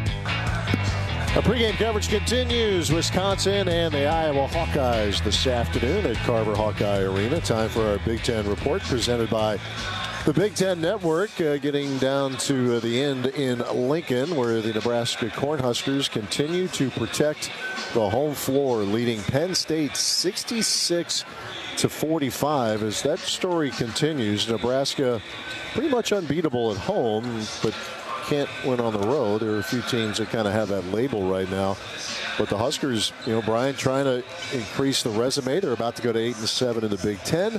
Our pregame coverage continues. Wisconsin and the Iowa Hawkeyes this afternoon at Carver Hawkeye Arena. Time for our Big Ten report presented by The Big Ten Network uh, getting down to uh, the end in Lincoln, where the Nebraska Cornhuskers continue to protect the home floor, leading Penn State sixty-six to forty-five. As that story continues, Nebraska pretty much unbeatable at home, but can't win on the road. There are a few teams that kind of have that label right now. But the Huskers, you know, Brian, trying to increase the resume. They're about to go to eight and seven in the Big Ten.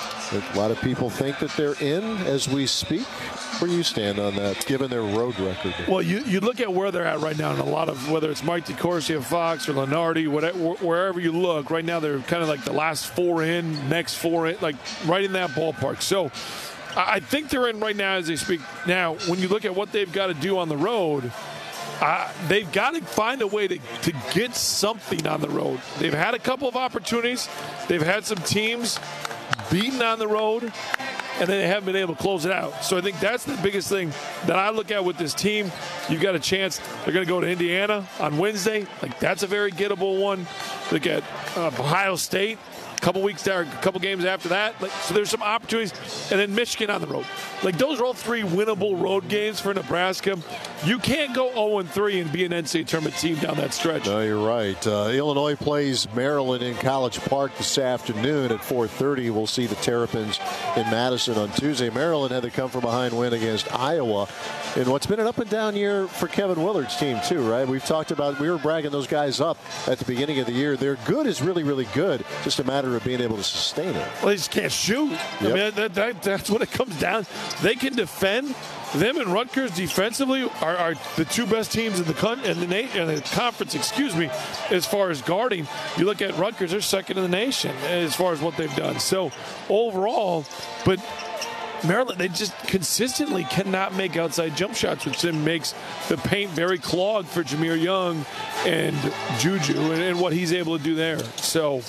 A lot of people think that they're in as we speak. Where do you stand on that, given their road record? Well, you, you look at where they're at right now, and a lot of, whether it's Mike DeCourcy, Fox, or Lenardi, whatever, wherever you look, right now they're kind of like the last four in, next four in, like right in that ballpark. So I think they're in right now as they speak. Now, when you look at what they've got to do on the road, Uh, they've got to find a way to, to get something on the road. They've had a couple of opportunities. They've had some teams beaten on the road, and then they haven't been able to close it out. So I think that's the biggest thing that I look at with this team. You've got a chance. They're going to go to Indiana on Wednesday. Like, that's a very gettable one. Look at uh, Ohio State. A couple weeks there, a couple games after that. Like, so there's some opportunities. And then Michigan on the road. Like, those are all three winnable road games for Nebraska. You can't go oh and three and be an N C double A tournament team down that stretch. No, you're right. Uh, Illinois plays Maryland in College Park this afternoon at four thirty. We'll see the Terrapins in Madison on Tuesday. Maryland had to come from behind win against Iowa. And what's been an up and down year for Kevin Willard's team, too, right? We've talked about, we were bragging those guys up at the beginning of the year. Their good is really, really good. Just a matter of being able to sustain it. Well, they just can't shoot. Yep. I mean, that, that, that's what it comes down. They can defend. Them and Rutgers defensively are, are the two best teams in the con- in the, na- in the conference, excuse me, as far as guarding. You look at Rutgers, they're second in the nation as far as what they've done. So overall, but Maryland, they just consistently cannot make outside jump shots, which then makes the paint very clogged for Jameer Young and Juju and, and what he's able to do there. So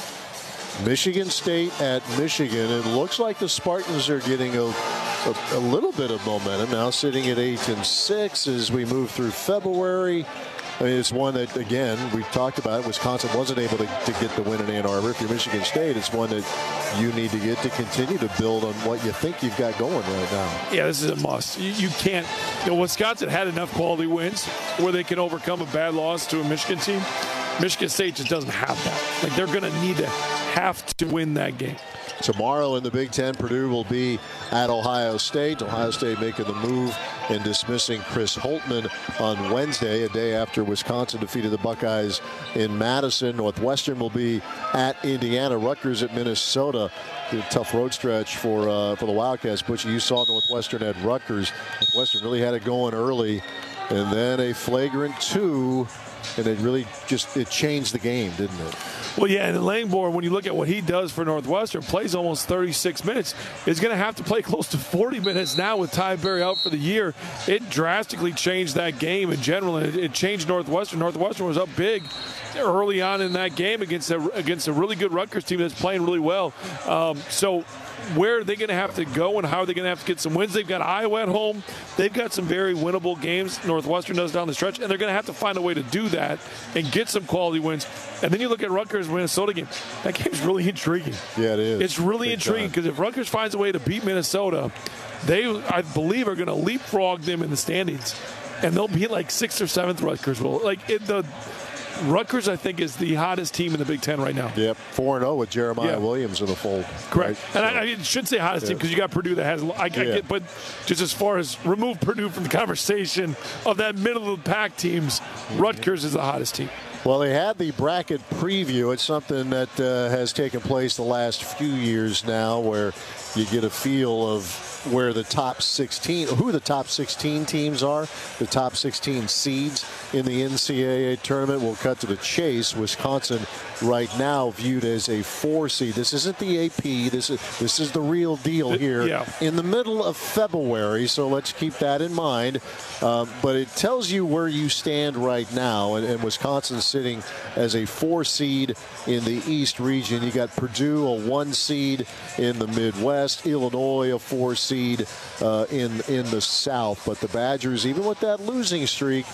Michigan State at Michigan. It looks like the Spartans are getting a, a, a little bit of momentum now, sitting at eight and six as we move through February. I mean, it's one that, again, we've talked about. Wisconsin wasn't able to, to get the win in Ann Arbor. If you're Michigan State, it's one that you need to get to continue to build on what you think you've got going right now. Yeah, this is a must. You, you can't. You know, Wisconsin had enough quality wins where they can overcome a bad loss to a Michigan team. Michigan State just doesn't have that. Like, they're going to need to have to win that game. Tomorrow in the Big Ten, Purdue will be at Ohio State. Ohio State making the move and dismissing Chris Holtmann on Wednesday, a day after Wisconsin defeated the Buckeyes in Madison. Northwestern will be at Indiana. Rutgers at Minnesota. A tough road stretch for uh, for the Wildcats. Butch, you saw Northwestern at Rutgers. Northwestern really had it going early, and then a flagrant two. And it really just it changed the game, didn't it? Well, yeah, and Langborn, when you look at what he does for Northwestern, plays almost thirty-six minutes. Is going to have to play close to forty minutes now with Ty Berry out for the year. It drastically changed that game in general, and it, it changed Northwestern. Northwestern was up big early on in that game against a, against a really good Rutgers team that's playing really well. Um, so where are they going to have to go and how are they going to have to get some wins? They've got Iowa at home. They've got some very winnable games. Northwestern does down the stretch, and they're going to have to find a way to do that and get some quality wins. And then you look at Rutgers' Minnesota game. That game's really intriguing. Yeah, it is. It's really Big intriguing because if Rutgers finds a way to beat Minnesota, they, I believe, are going to leapfrog them in the standings. And they'll be like sixth or seventh Rutgers will. Like, it, the Rutgers, I think, is the hottest team in the Big Ten right now. Yep, four and oh with Jeremiah yeah. Williams in the fold. Correct. Right? And I, I should say hottest yeah. team because you got Purdue that has, I, I yeah. get, but just as far as remove Purdue from the conversation of that middle of the pack teams, mm-hmm. Rutgers is the hottest team. Well, they had the bracket preview. It's something that uh, has taken place the last few years now where you get a feel of where the top sixteen, who the top sixteen teams are, the top sixteen seeds in the N C double A tournament. We'll cut to the chase. Wisconsin right now viewed as a four seed. This isn't the A P. This is this is the real deal here yeah. in the middle of February. So let's keep that in mind. Um, but it tells you where you stand right now. And, and Wisconsin sitting as a four seed in the East region. You got Purdue, a one seed in the Midwest. Illinois, a four seed uh, in in the South. But the Badgers, even with that losing streak,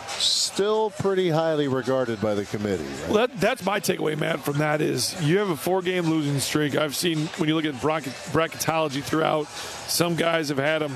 still pretty highly regarded by the committee. Right? Well, that, that's my takeaway, Matt, from that is you have a four-game losing streak. I've seen, when you look at bracket, bracketology throughout, some guys have had them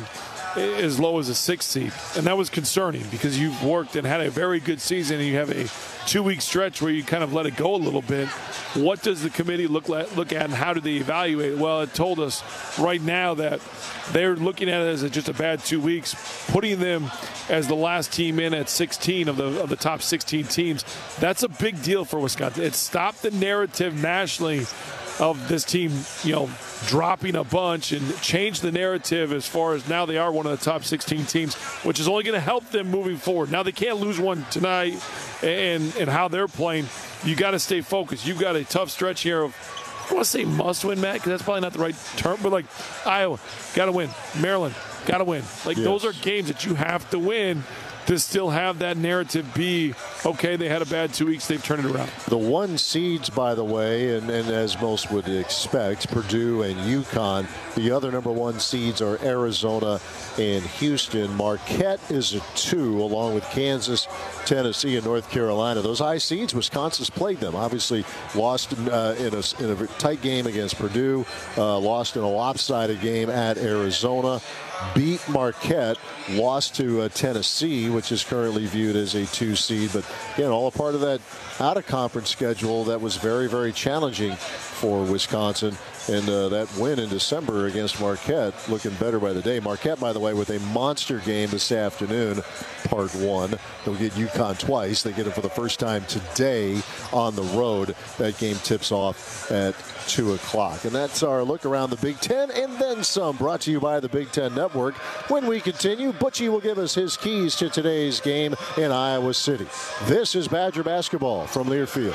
as low as a six seed. And that was concerning because you've worked and had a very good season and you have a two-week stretch where you kind of let it go a little bit. What does the committee look like, look at and how do they evaluate? Well, it told us right now that they're looking at it as a, just a bad two weeks, putting them as the last team in at sixteen of the of the top sixteen teams. That's a big deal for Wisconsin. It stopped the narrative nationally of this team, you know, dropping a bunch and change the narrative as far as now they are one of the top sixteen teams, which is only going to help them moving forward. Now they can't lose one tonight, and and how they're playing, you got to stay focused. You've got a tough stretch here of, I want to say must win, Matt, because that's probably not the right term, but like Iowa, got to win. Maryland, got to win. Like yes. Those are games that you have to win to still have that narrative be, okay, they had a bad two weeks, they've turned it around. The one seeds, by the way, and, and as most would expect, Purdue and UConn. The other number one seeds are Arizona and Houston. Marquette is a two, along with Kansas, Tennessee, and North Carolina. Those high seeds, Wisconsin's played them. Obviously lost uh, in, a, in a tight game against Purdue, uh, lost in a lopsided game at Arizona, beat Marquette, lost to uh, Tennessee, which is currently viewed as a two seed. But, again, all a part of that out-of-conference schedule that was very, very challenging for Wisconsin. And uh, that win in December against Marquette looking better by the day. Marquette, by the way, with a monster game this afternoon, part one. They'll get UConn twice. They get it for the first time today on the road. That game tips off at two o'clock. And that's our look around the Big Ten and then some, brought to you by the Big Ten Network. When we continue, Butchie will give us his keys to today's game in Iowa City. This is Badger basketball from Learfield.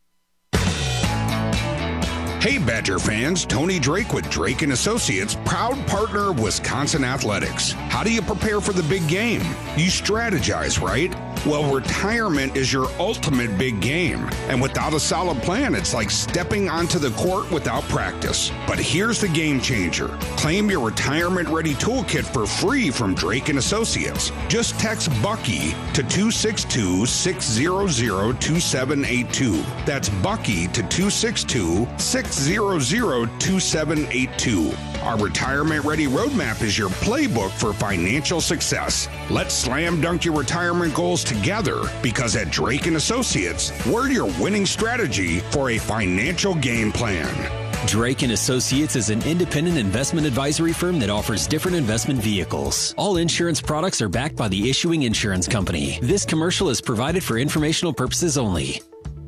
Hey Badger fans, Tony Drake with Drake and Associates, proud partner of Wisconsin Athletics. How do you prepare for the big game? You strategize, right? Well, retirement is your ultimate big game. And without a solid plan, it's like stepping onto the court without practice. But here's the game changer. Claim your retirement-ready toolkit for free from Drake and Associates. Just text Bucky to two six two, six zero zero, two seven eight two. That's Bucky to two six two, six zero zero, two seven eight two. Our retirement-ready roadmap is your playbook for financial success. Let's slam dunk your retirement goals together, because at Drake and Associates, we're your winning strategy for a financial game plan. Drake and Associates is an independent investment advisory firm that offers different investment vehicles. All insurance products are backed by the issuing insurance company. This commercial is provided for informational purposes only.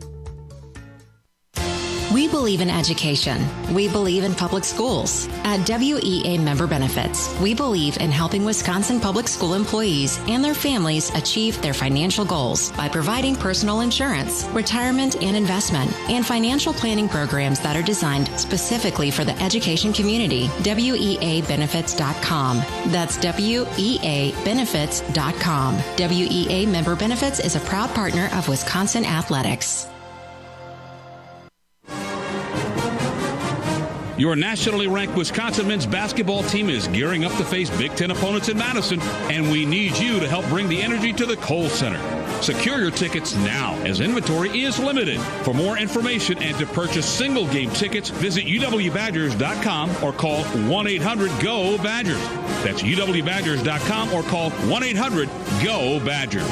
We believe in education. We believe in public schools. At W E A Member Benefits, we believe in helping Wisconsin public school employees and their families achieve their financial goals by providing personal insurance, retirement and investment, and financial planning programs that are designed specifically for the education community. W E A benefits dot com. That's W E A benefits dot com. W E A Member Benefits is a proud partner of Wisconsin Athletics. Your nationally ranked Wisconsin men's basketball team is gearing up to face Big Ten opponents in Madison, and we need you to help bring the energy to the Kohl Center. Secure your tickets now, as inventory is limited. For more information and to purchase single-game tickets, visit U W Badgers dot com or call one eight hundred G O Badgers. That's U W Badgers dot com or call one eight hundred G O Badgers.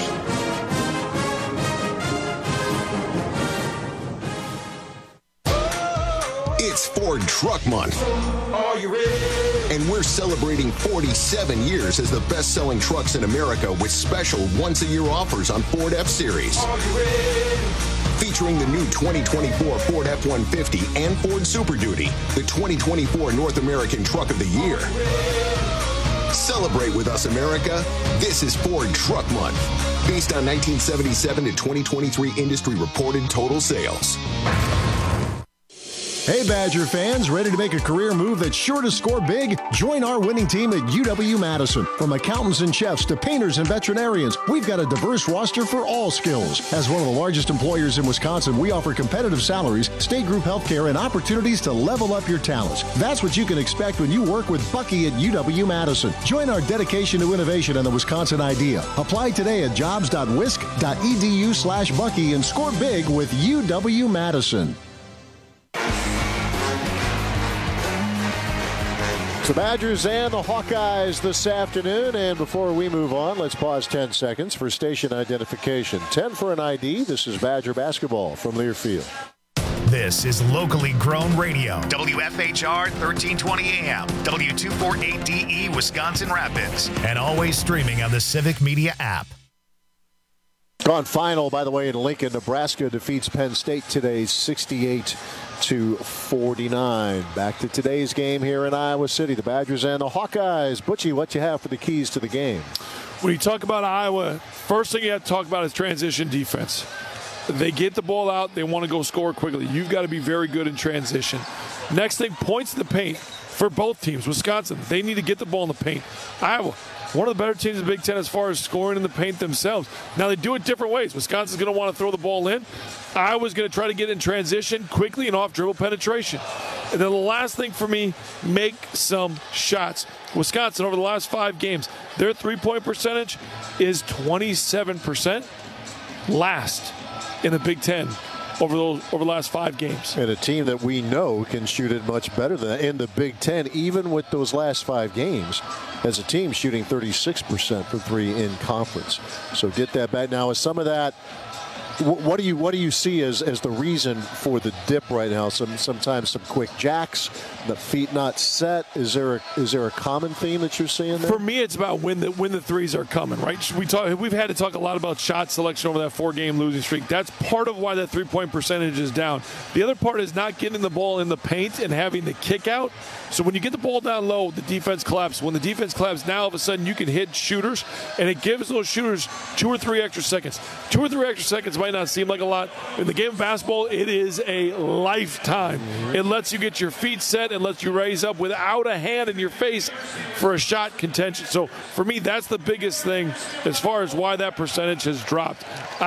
It's Ford Truck Month. Are you ready? And we're celebrating forty-seven years as the best-selling trucks in America with special once-a-year offers on Ford F-Series. Are you ready? Featuring the new twenty twenty-four Ford F one fifty and Ford Super Duty, the twenty twenty-four North American Truck of the Year. Celebrate with us, America. This is Ford Truck Month, based on nineteen seventy-seven to twenty twenty-three industry reported total sales. Hey, Badger fans, ready to make a career move that's sure to score big? Join our winning team at U W-Madison. From accountants and chefs to painters and veterinarians, we've got a diverse roster for all skills. As one of the largest employers in Wisconsin, we offer competitive salaries, state group health care, and opportunities to level up your talents. That's what you can expect when you work with Bucky at U W-Madison. Join our dedication to innovation and the Wisconsin idea. Apply today at jobs.wisc.edu slash Bucky and score big with U W-Madison. The Badgers and the Hawkeyes this afternoon. And before we move on, let's pause ten seconds for station identification. ten for an I D. This is Badger basketball from Learfield. This is locally grown radio. W F H R thirteen twenty A M, W two forty-eight D E, Wisconsin Rapids. And always streaming on the Civic Media app. Gone final, by the way, in Lincoln. Nebraska defeats Penn State today, sixty-eight to forty-nine. Back to today's game here in Iowa City. The Badgers and the Hawkeyes. Butchie, what you have for the keys to the game? When you talk about Iowa, first thing you have to talk about is transition defense. They get the ball out. They want to go score quickly. You've got to be very good in transition. Next thing, points in the paint for both teams. Wisconsin, they need to get the ball in the paint. Iowa, one of the better teams in the Big Ten as far as scoring in the paint themselves. Now, they do it different ways. Wisconsin's going to want to throw the ball in. Iowa's going to try to get in transition quickly and off dribble penetration. And then the last thing for me, make some shots. Wisconsin, over the last five games, their three-point percentage is twenty-seven percent, last in the Big Ten over those over the last five games. And a team that we know can shoot it much better than that in the Big Ten, even with those last five games, as a team shooting thirty-six percent for three in conference. So get that back. Now, is some of that, what do you what do you see as, as the reason for the dip right now? Some sometimes some quick jacks, the feet not set. Is there a, is there a common theme that you're seeing there? For me, it's about when the when the threes are coming, right? We talk, we've had to talk a lot about shot selection over that four-game losing streak. That's part of why that three-point percentage is down. The other part is not getting the ball in the paint and having the kick out. So when you get the ball down low, the defense collapses. When the defense collapses, now all of a sudden you can hit shooters, and it gives those shooters two or three extra seconds. Two or three extra seconds might not seem like a lot. In the game of basketball, it is a lifetime. Mm-hmm. It lets you get your feet set and lets you raise up without a hand in your face for a shot contention. So for me, that's the biggest thing as far as why that percentage has dropped.